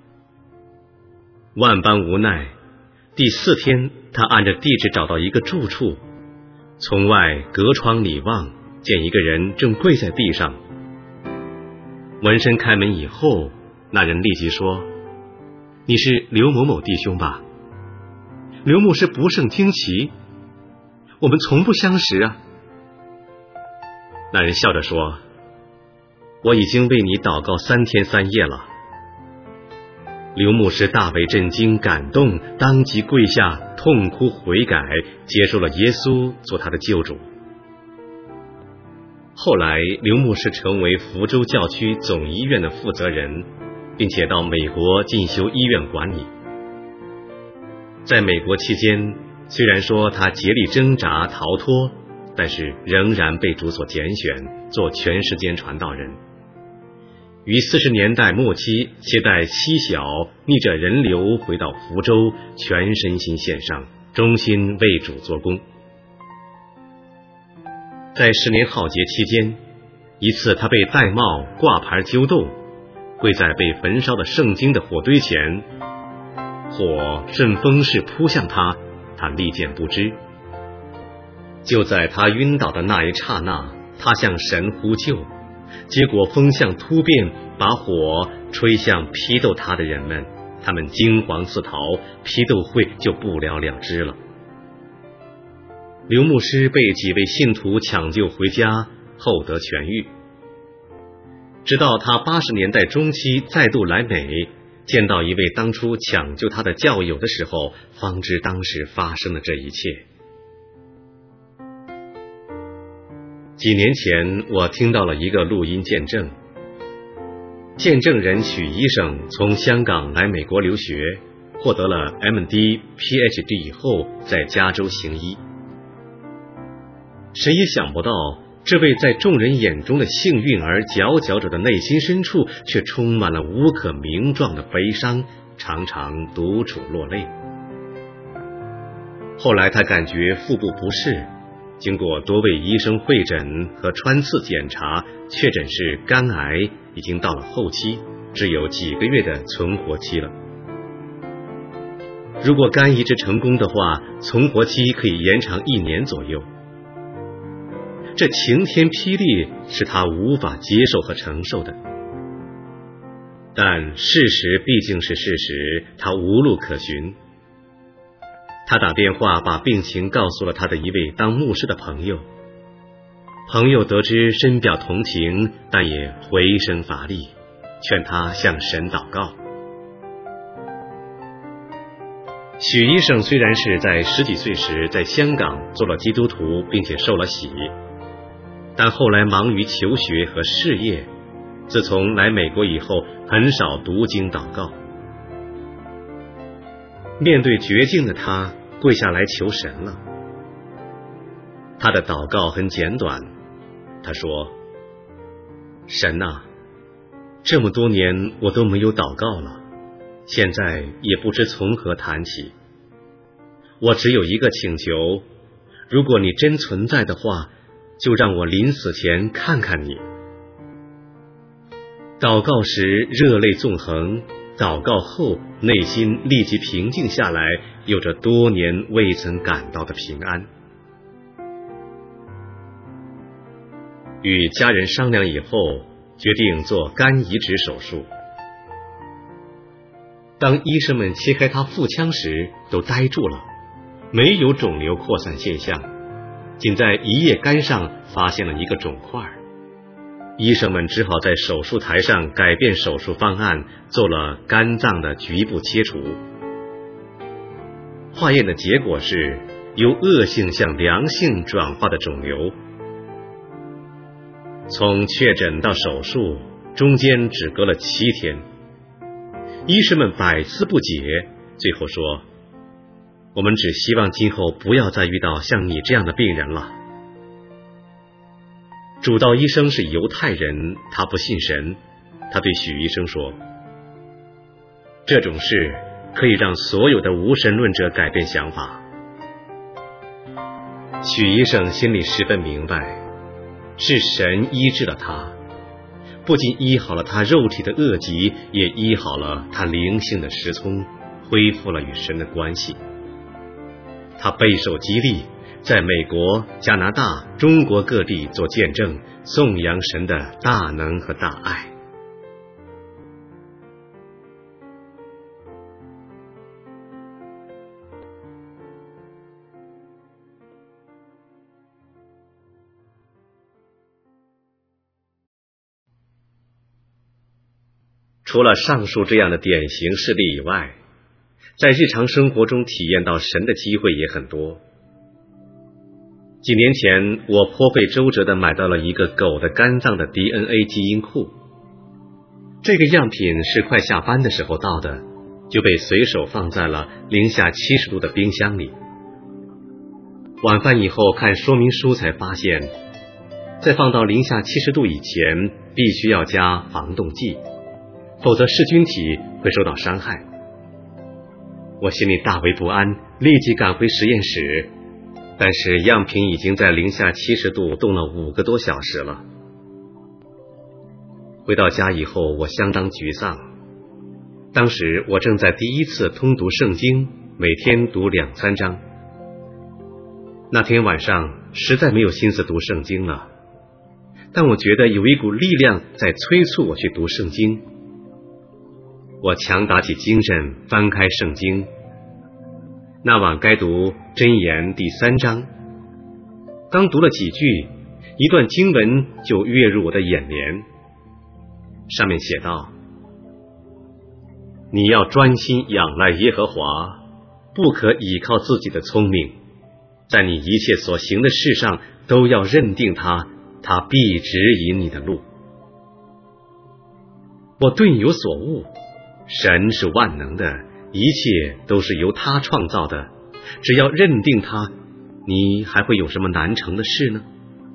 Speaker 2: 万般无奈，第四天他按着地址找到一个住处，从外隔窗里望，见一个人正跪在地上。闻声开门以后，那人立即说，你是刘某某弟兄吧？刘牧师不胜惊奇，我们从不相识啊。那人笑着说，我已经为你祷告三天三夜了。刘牧师大为震惊感动，当即跪下痛哭悔改，接受了耶稣做他的救主。后来刘牧师成为福州教区总医院的负责人，并且到美国进修医院管理。在美国期间，虽然说他竭力挣扎逃脱，但是仍然被主所拣选做全时间传道人。于四十年代末期携带妻小，逆着人流回到福州，全身心献上，忠心为主做工。在十年浩劫期间，一次他被戴帽挂牌揪斗，跪在被焚烧的圣经的火堆前，火顺风势扑向他，他力见不支。就在他晕倒的那一刹那，他向神呼救，结果风向突变，把火吹向批斗他的人们，他们惊惶四逃，批斗会就不了了之了。刘牧师被几位信徒抢救回家后得痊愈。直到他八十年代中期再度来美，见到一位当初抢救他的教友的时候，方知当时发生的这一切。几年前我听到了一个录音见证，见证人许医生从香港来美国留学，获得了 M D P H D 以后在加州行医。谁也想不到，这位在众人眼中的幸运儿佼佼者的内心深处却充满了无可名状的悲伤，常常独处落泪。后来他感觉腹部不适，经过多位医生会诊和穿刺检查，确诊是肝癌，已经到了后期，只有几个月的存活期了。如果肝移植成功的话，存活期可以延长一年左右。这晴天霹雳是他无法接受和承受的，但事实毕竟是事实，他无路可寻。他打电话把病情告诉了他的一位当牧师的朋友，朋友得知深表同情，但也回身乏力，劝他向神祷告。 许医生虽然是在十几岁时在香港做了基督徒，并且受了洗，但后来忙于求学和事业，自从来美国以后，很少读经祷告。面对绝境的他，跪下来求神了。他的祷告很简短，他说：神啊，这么多年我都没有祷告了，现在也不知从何谈起。我只有一个请求，如果你真存在的话，就让我临死前看看你。祷告时热泪纵横，祷告后内心立即平静下来，有着多年未曾感到的平安。与家人商量以后，决定做肝移植手术。当医生们切开他腹腔时，都呆住了，没有肿瘤扩散现象，仅在一叶肝上发现了一个肿块。医生们只好在手术台上改变手术方案，做了肝脏的局部切除。化验的结果是由恶性向良性转化的肿瘤。从确诊到手术中间只隔了七天，医生们百思不解，最后说：我们只希望今后不要再遇到像你这样的病人了。主刀医生是犹太人，他不信神，他对许医生说：这种事可以让所有的无神论者改变想法。许医生心里十分明白，是神医治了他，不仅医好了他肉体的恶疾，也医好了他灵性的失聪，恢复了与神的关系。他备受激励，在美国、加拿大、中国各地做见证，颂扬神的大能和大爱。除了上述这样的典型事例以外，在日常生活中体验到神的机会也很多。几年前，我颇费周折地买到了一个狗的肝脏的 D N A 基因库。这个样品是快下班的时候到的，就被随手放在了零下七十度的冰箱里。晚饭以后看说明书才发现，在放到零下七十度以前，必须要加防冻剂，否则噬菌体会受到伤害。我心里大为不安，立即赶回实验室，但是样品已经在零下七十度冻了五个多小时了。回到家以后，我相当沮丧。当时我正在第一次通读圣经，每天读两三章。那天晚上实在没有心思读圣经了，但我觉得有一股力量在催促我去读圣经。我强打起精神，翻开圣经。那晚该读箴言第三章，刚读了几句，一段经文就跃入我的眼帘。上面写道：你要专心仰赖耶和华，不可倚靠自己的聪明，在你一切所行的事上都要认定他，他必指引你的路。我顿有所悟，神是万能的，一切都是由他创造的，只要认定他，你还会有什么难成的事呢？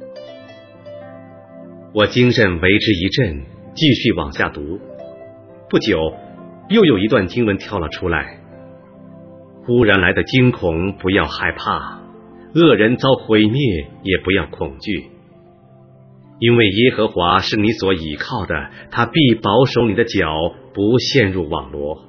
Speaker 2: 我精神为之一振，继续往下读。不久，又有一段经文跳了出来：忽然来的惊恐，不要害怕；恶人遭毁灭，也不要恐惧。因为耶和华是你所倚靠的，他必保守你的脚，不陷入网罗。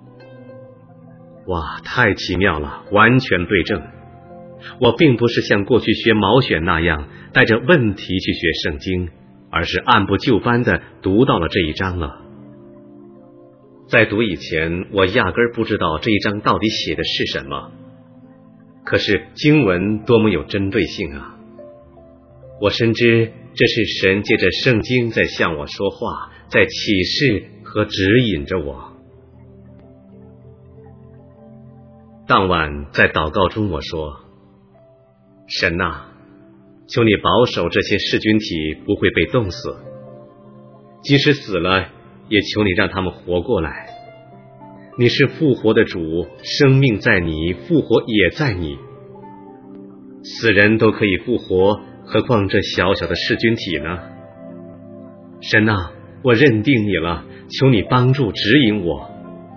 Speaker 2: 哇，太奇妙了，完全对正。我并不是像过去学毛选那样带着问题去学圣经，而是按部就班地读到了这一章了。在读以前，我压根儿不知道这一章到底写的是什么，可是经文多么有针对性啊！我深知这是神借着圣经在向我说话，在启示和指引着我。 当晚在祷告中我说，神啊，求你保守这些噬菌体不会被冻死，即使死了也求你让他们活过来。你是复活的主，生命在你，复活也在你。死人都可以复活，何况这小小的噬菌体呢？神啊，我认定你了，求你帮助指引我。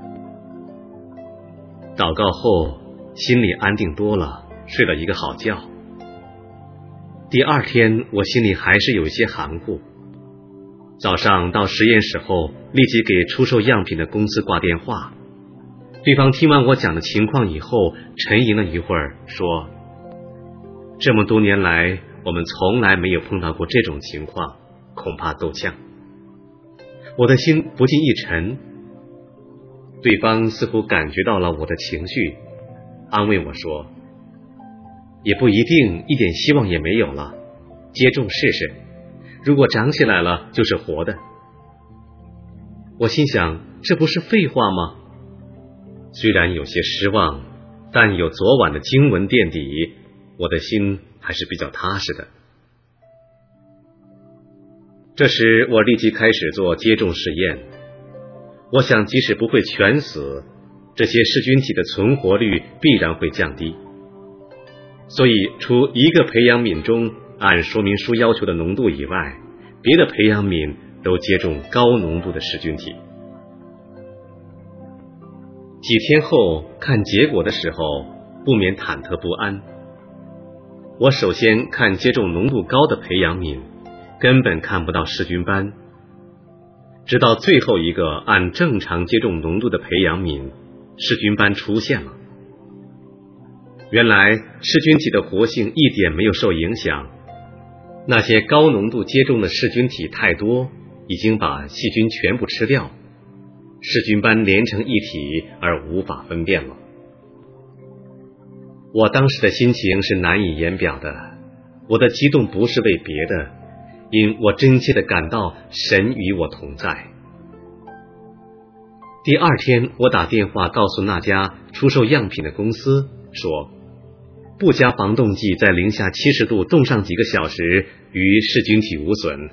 Speaker 2: 祷告后心里安定多了，睡了一个好觉。第二天我心里还是有一些含糊。早上到实验室后，立即给出售样品的公司挂电话。对方听完我讲的情况以后，沉吟了一会儿，说，这么多年来我们从来没有碰到过这种情况，恐怕够呛。我的心不禁一沉。对方似乎感觉到了我的情绪，安慰我说，也不一定，一点希望也没有了，接种试试，如果长起来了就是活的。我心想，这不是废话吗？虽然有些失望，但有昨晚的经文垫底，我的心还是比较踏实的。这时我立即开始做接种实验。我想即使不会全死，这些噬菌体的存活率必然会降低。所以除一个培养皿中按说明书要求的浓度以外，别的培养皿都接种高浓度的噬菌体。几天后看结果的时候，不免忐忑不安。我首先看接种浓度高的培养皿，根本看不到噬菌斑。直到最后一个按正常接种浓度的培养皿，噬菌斑出现了。原来噬菌体的活性一点没有受影响，那些高浓度接种的噬菌体太多，已经把细菌全部吃掉，噬菌斑连成一体而无法分辨了。我当时的心情是难以言表的，我的激动不是为别的，因我真切地感到神与我同在。第二天我打电话告诉那家出售样品的公司，说不加防冻剂在零下七十度冻上几个小时，与噬菌体无损。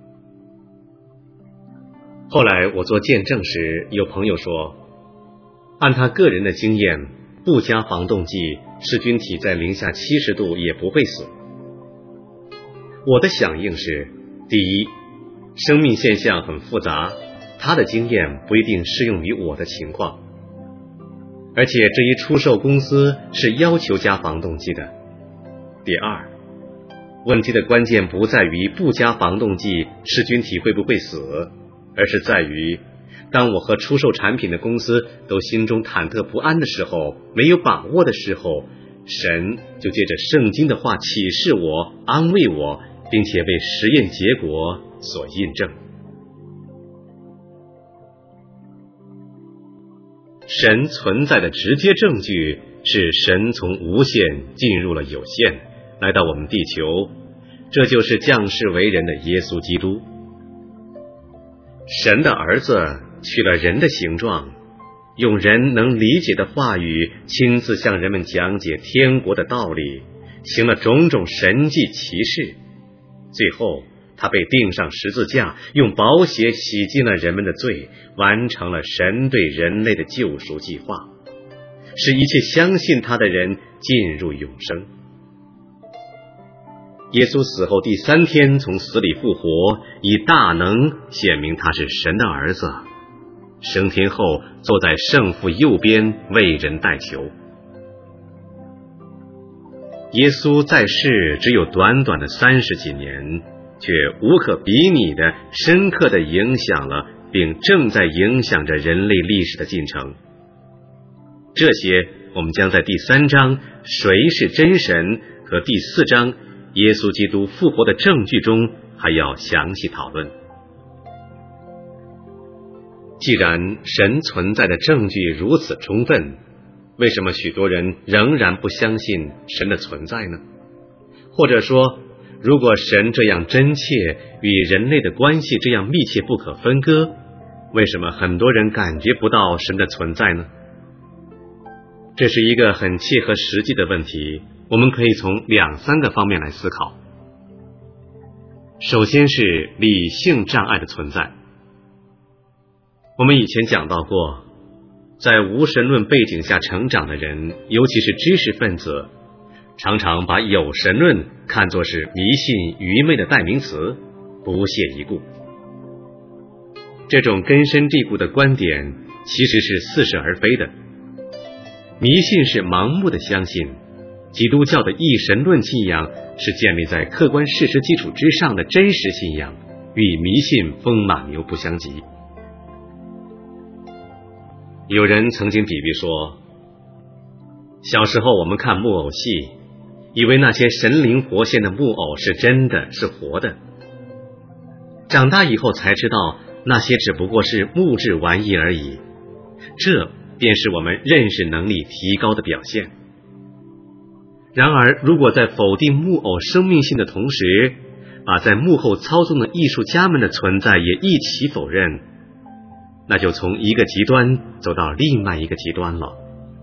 Speaker 2: 后来我做见证时，有朋友说，按他个人的经验，不加防冻剂，噬菌体在零下七十度也不会死。我的响应是，第一，生命现象很复杂，他的经验不一定适用于我的情况，而且这一出售公司是要求加防冻剂的。第二，问题的关键不在于不加防冻剂噬菌体会不会死，而是在于当我和出售产品的公司都心中忐忑不安的时候，没有把握的时候，神就借着圣经的话启示我，安慰我，并且为实验结果所印证。神存在的直接证据是神从无限进入了有限，来到我们地球，这就是降世为人的耶稣基督。神的儿子取了人的形状，用人能理解的话语亲自向人们讲解天国的道理，行了种种神迹奇事。最后他被钉上十字架，用宝血洗净了人们的罪，完成了神对人类的救赎计划，使一切相信他的人进入永生。耶稣死后第三天从死里复活，以大能显明他是神的儿子，升天后坐在圣父右边为人代求。耶稣在世只有短短的三十几年，却无可比拟的深刻地影响了并正在影响着人类历史的进程。这些我们将在第三章谁是真神和第四章耶稣基督复活的证据中还要详细讨论。既然神存在的证据如此充分，为什么许多人仍然不相信神的存在呢？或者说，如果神这样真切，与人类的关系这样密切不可分割，为什么很多人感觉不到神的存在呢？ 这是一个很切合实际的问题，我们可以从两三个方面来思考。首先是理性障碍的存在。我们以前讲到过，在无神论背景下成长的人，尤其是知识分子，常常把有神论看作是迷信愚昧的代名词，不屑一顾。这种根深蒂固的观点其实是似是而非的。迷信是盲目的相信，基督教的一神论信仰是建立在客观事实基础之上的真实信仰，与迷信风马牛不相及。有人曾经比喻说，小时候我们看木偶戏，以为那些神灵活现的木偶是真的，是活的。长大以后才知道，那些只不过是木质玩意而已，这便是我们认识能力提高的表现。然而，如果在否定木偶生命性的同时，把在幕后操纵的艺术家们的存在也一起否认，那就从一个极端走到另外一个极端了。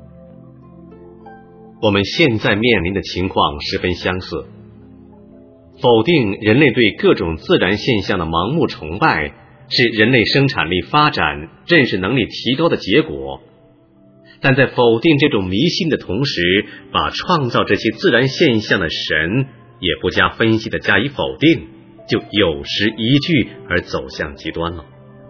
Speaker 2: 我们现在面临的情况十分相似，否定人类对各种自然现象的盲目崇拜，是人类生产力发展、认识能力提高的结果。但在否定这种迷信的同时，把创造这些自然现象的神也不加分析的加以否定，就有失依据而走向极端了。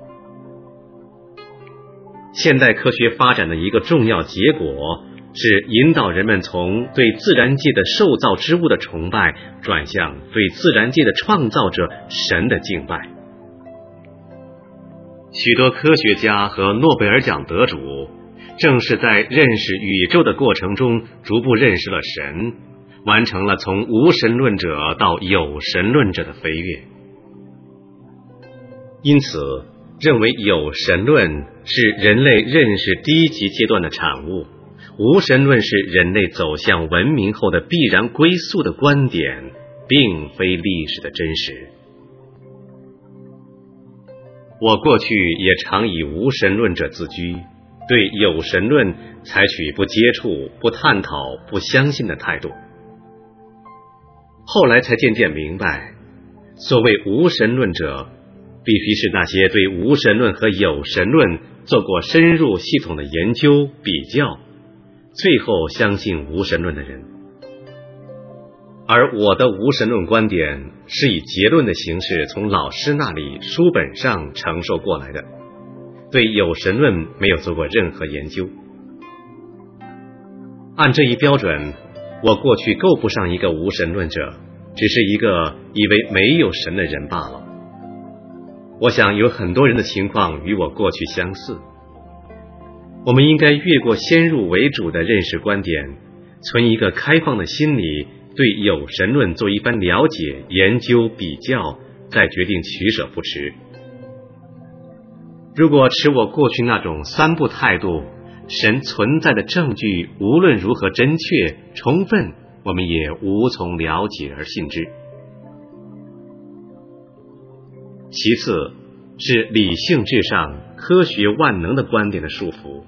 Speaker 2: 现代科学发展的一个重要结果是引导人们从对自然界的受造之物的崇拜转向对自然界的创造者神的敬拜。许多科学家和诺贝尔奖得主正是在认识宇宙的过程中逐步认识了神，完成了从无神论者到有神论者的飞跃。因此，认为有神论是人类认识低级阶段的产物，无神论是人类走向文明后的必然归宿的观点，并非历史的真实。我过去也常以无神论者自居，对有神论采取不接触、不探讨、不相信的态度。后来才渐渐明白，所谓无神论者，必须是那些对无神论和有神论做过深入系统的研究、比较，最后相信无神论的人。而我的无神论观点是以结论的形式从老师那里书本上承受过来的，对有神论没有做过任何研究。按这一标准，我过去够不上一个无神论者，只是一个以为没有神的人罢了。我想有很多人的情况与我过去相似。我们应该越过先入为主的认识观点，存一个开放的心理，对有神论做一番了解、研究、比较，再决定取舍不迟。如果持我过去那种三不态度，神存在的证据无论如何真确、充分，我们也无从了解而信之。其次是理性至上、科学万能的观点的束缚。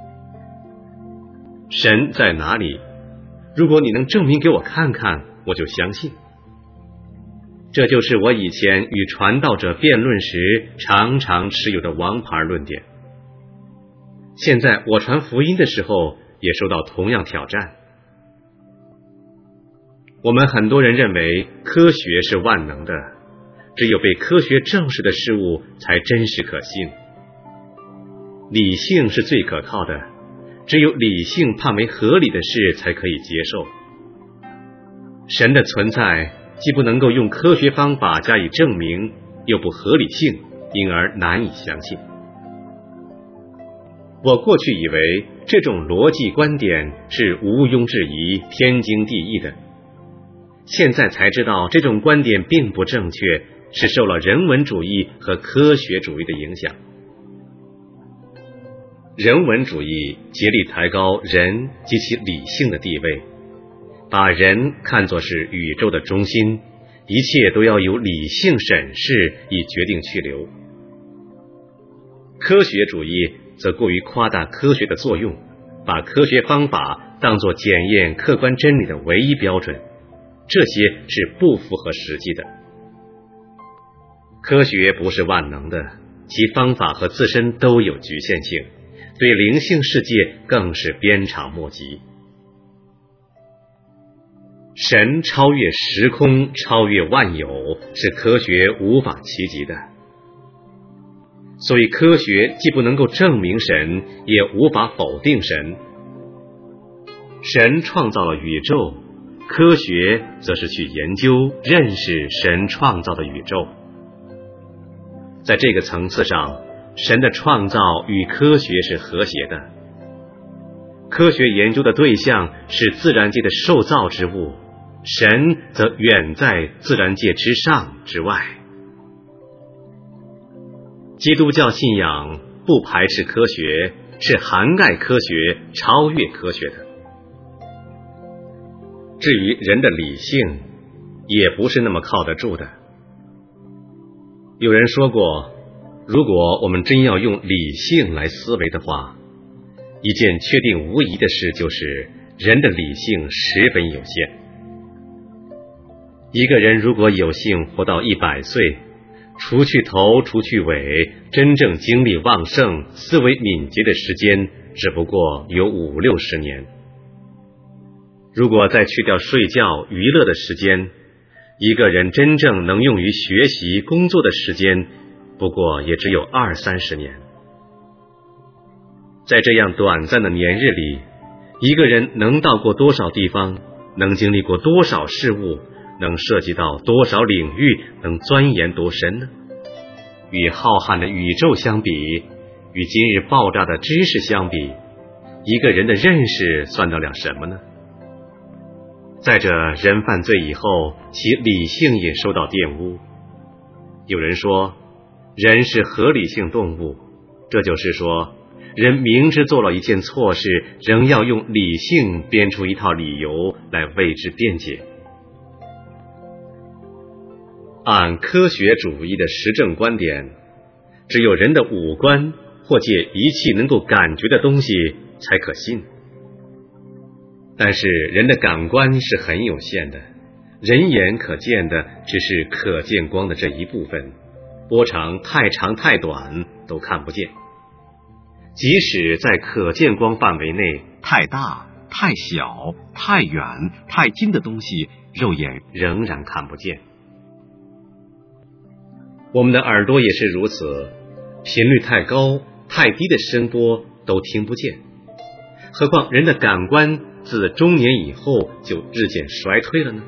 Speaker 2: 神在哪里？如果你能证明给我看看，我就相信。这就是我以前与传道者辩论时常常持有的王牌论点。现在我传福音的时候也受到同样挑战。我们很多人认为科学是万能的，只有被科学证实的事物才真实可信。理性是最可靠的，只有理性判为合理的事才可以接受。神的存在既不能够用科学方法加以证明，又不合理性，因而难以相信。我过去以为这种逻辑观点是毋庸置疑、天经地义的，现在才知道这种观点并不正确，是受了人文主义和科学主义的影响。人文主义竭力抬高人及其理性的地位，把人看作是宇宙的中心，一切都要由理性审视以决定去留。科学主义则过于夸大科学的作用， 把科学方法当作检验客观真理的唯一标准，这些是不符合实际的。科学不是万能的，其方法和自身都有局限性，对灵性世界更是鞭长莫及。神超越时空，超越万有，是科学无法企及的。所以科学既不能够证明神，也无法否定神。神创造了宇宙，科学则是去研究认识神创造的宇宙。在这个层次上，神的创造与科学是和谐的。科学研究的对象是自然界的受造之物，神则远在自然界之上之外。基督教信仰不排斥科学，是涵盖科学、超越科学的。至于人的理性，也不是那么靠得住的。有人说过，如果我们真要用理性来思维的话，一件确定无疑的事就是人的理性十分有限。一个人如果有幸活到一百岁，除去头除去尾，真正精力旺盛、思维敏捷的时间只不过有五六十年。如果再去掉睡觉、娱乐的时间，一个人真正能用于学习、工作的时间不过也只有二三十年。在这样短暂的年日里，一个人能到过多少地方，能经历过多少事物，能涉及到多少领域，能钻研多深呢？与浩瀚的宇宙相比，与今日爆炸的知识相比，一个人的认识算得了什么呢？再者，人犯罪以后，其理性也受到玷污。有人说，人是合理性动物，这就是说，人明知做了一件错事，仍要用理性编出一套理由来为之辩解。按科学主义的实证观点，只有人的五官或借仪器能够感觉的东西才可信。但是人的感官是很有限的，人眼可见的只是可见光的这一部分，波长太长太短都看不见。即使在可见光范围内，太大、太小、太远、太近的东西，肉眼仍然看不见。我们的耳朵也是如此，频率太高、太低的声波都听不见。何况人的感官自中年以后就日渐衰退了呢？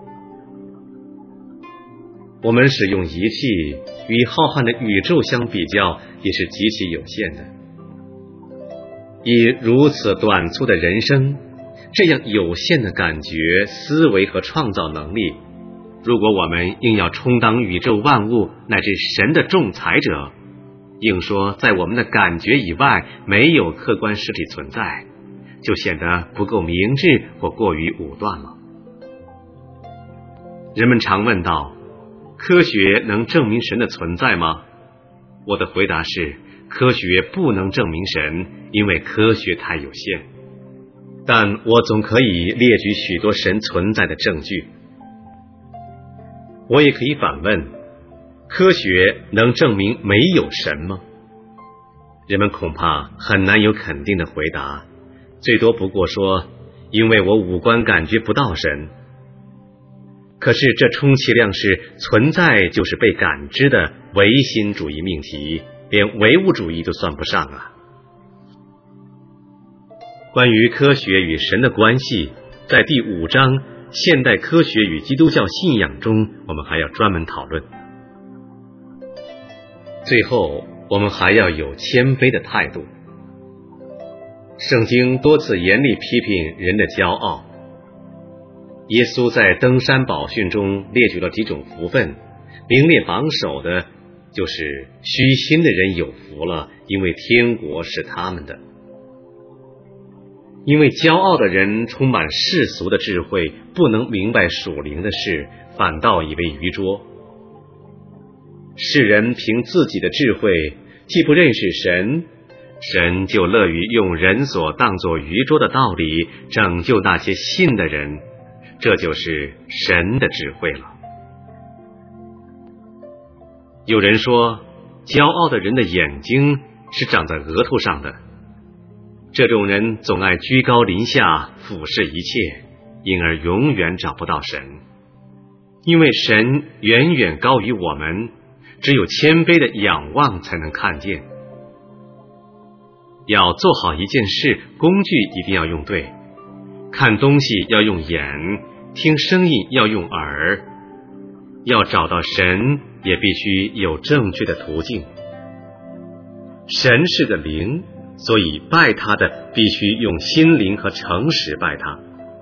Speaker 2: 我们使用仪器与浩瀚的宇宙相比较，也是极其有限的。以如此短促的人生，这样有限的感觉、思维和创造能力，如果我们硬要充当宇宙万物乃至神的仲裁者，硬说在我们的感觉以外没有客观实体存在，就显得不够明智或过于武断了。人们常问道，科学能证明神的存在吗？我的回答是，科学不能证明神，因为科学太有限。但我总可以列举许多神存在的证据。我也可以反问，科学能证明没有神吗？人们恐怕很难有肯定的回答，最多不过说，因为我五官感觉不到神。可是这充其量是存在就是被感知的唯心主义命题，连唯物主义都算不上啊。关于科学与神的关系，在第五章现代科学与基督教信仰中，我们还要专门讨论。最后，我们还要有谦卑的态度。圣经多次严厉批评人的骄傲。耶稣在登山宝训中列举了几种福分，名列榜首的就是虚心的人有福了，因为天国是他们的。因为骄傲的人充满世俗的智慧，不能明白属灵的事，反倒以为愚拙。世人凭自己的智慧，既不认识神， 神就乐于用人所当作愚拙的道理拯救那些信的人，这就是神的智慧了。有人说，骄傲的人的眼睛是长在额头上的，这种人总爱居高临下，俯视一切，因而永远找不到神。因为神远远高于我们，只有谦卑的仰望才能看见。要做好一件事，工具一定要用对，看东西要用眼，听声音要用耳，要找到神也必须有正确的途径。神是个灵，所以拜他的必须用心灵和诚实拜他。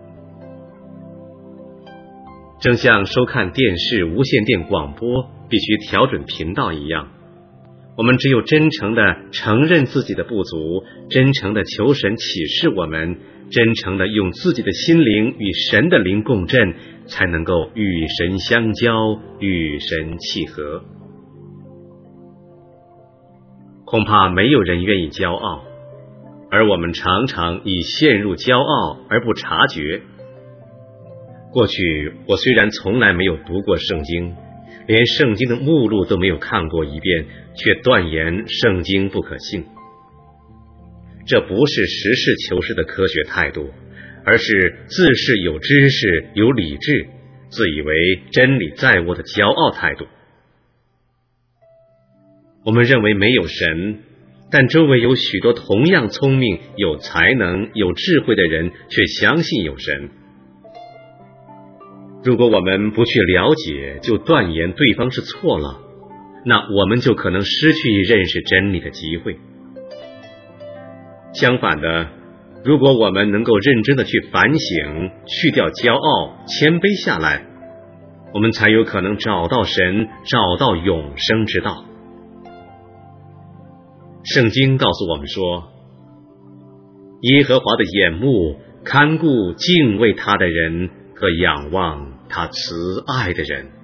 Speaker 2: 正像收看电视、无线电广播必须调准频道一样，我们只有真诚地承认自己的不足，真诚地求神启示我们，真诚地用自己的心灵与神的灵共振，才能够与神相交，与神契合。恐怕没有人愿意骄傲，而我们常常已陷入骄傲而不察觉。过去我虽然从来没有读过圣经，连圣经的目录都没有看过一遍，却断言圣经不可信。这不是实事求是的科学态度，而是自恃有知识、有理智，自以为真理在握的骄傲态度。我们认为没有神，但周围有许多同样聪明、有才能、有智慧的人，却相信有神。如果我们不去了解，就断言对方是错了，那我们就可能失去认识真理的机会。相反的，如果我们能够认真的去反省，去掉骄傲，谦卑下来，我们才有可能找到神，找到永生之道。圣经告诉我们说，耶和华的眼目看顾敬畏他的人和仰望他慈爱的人。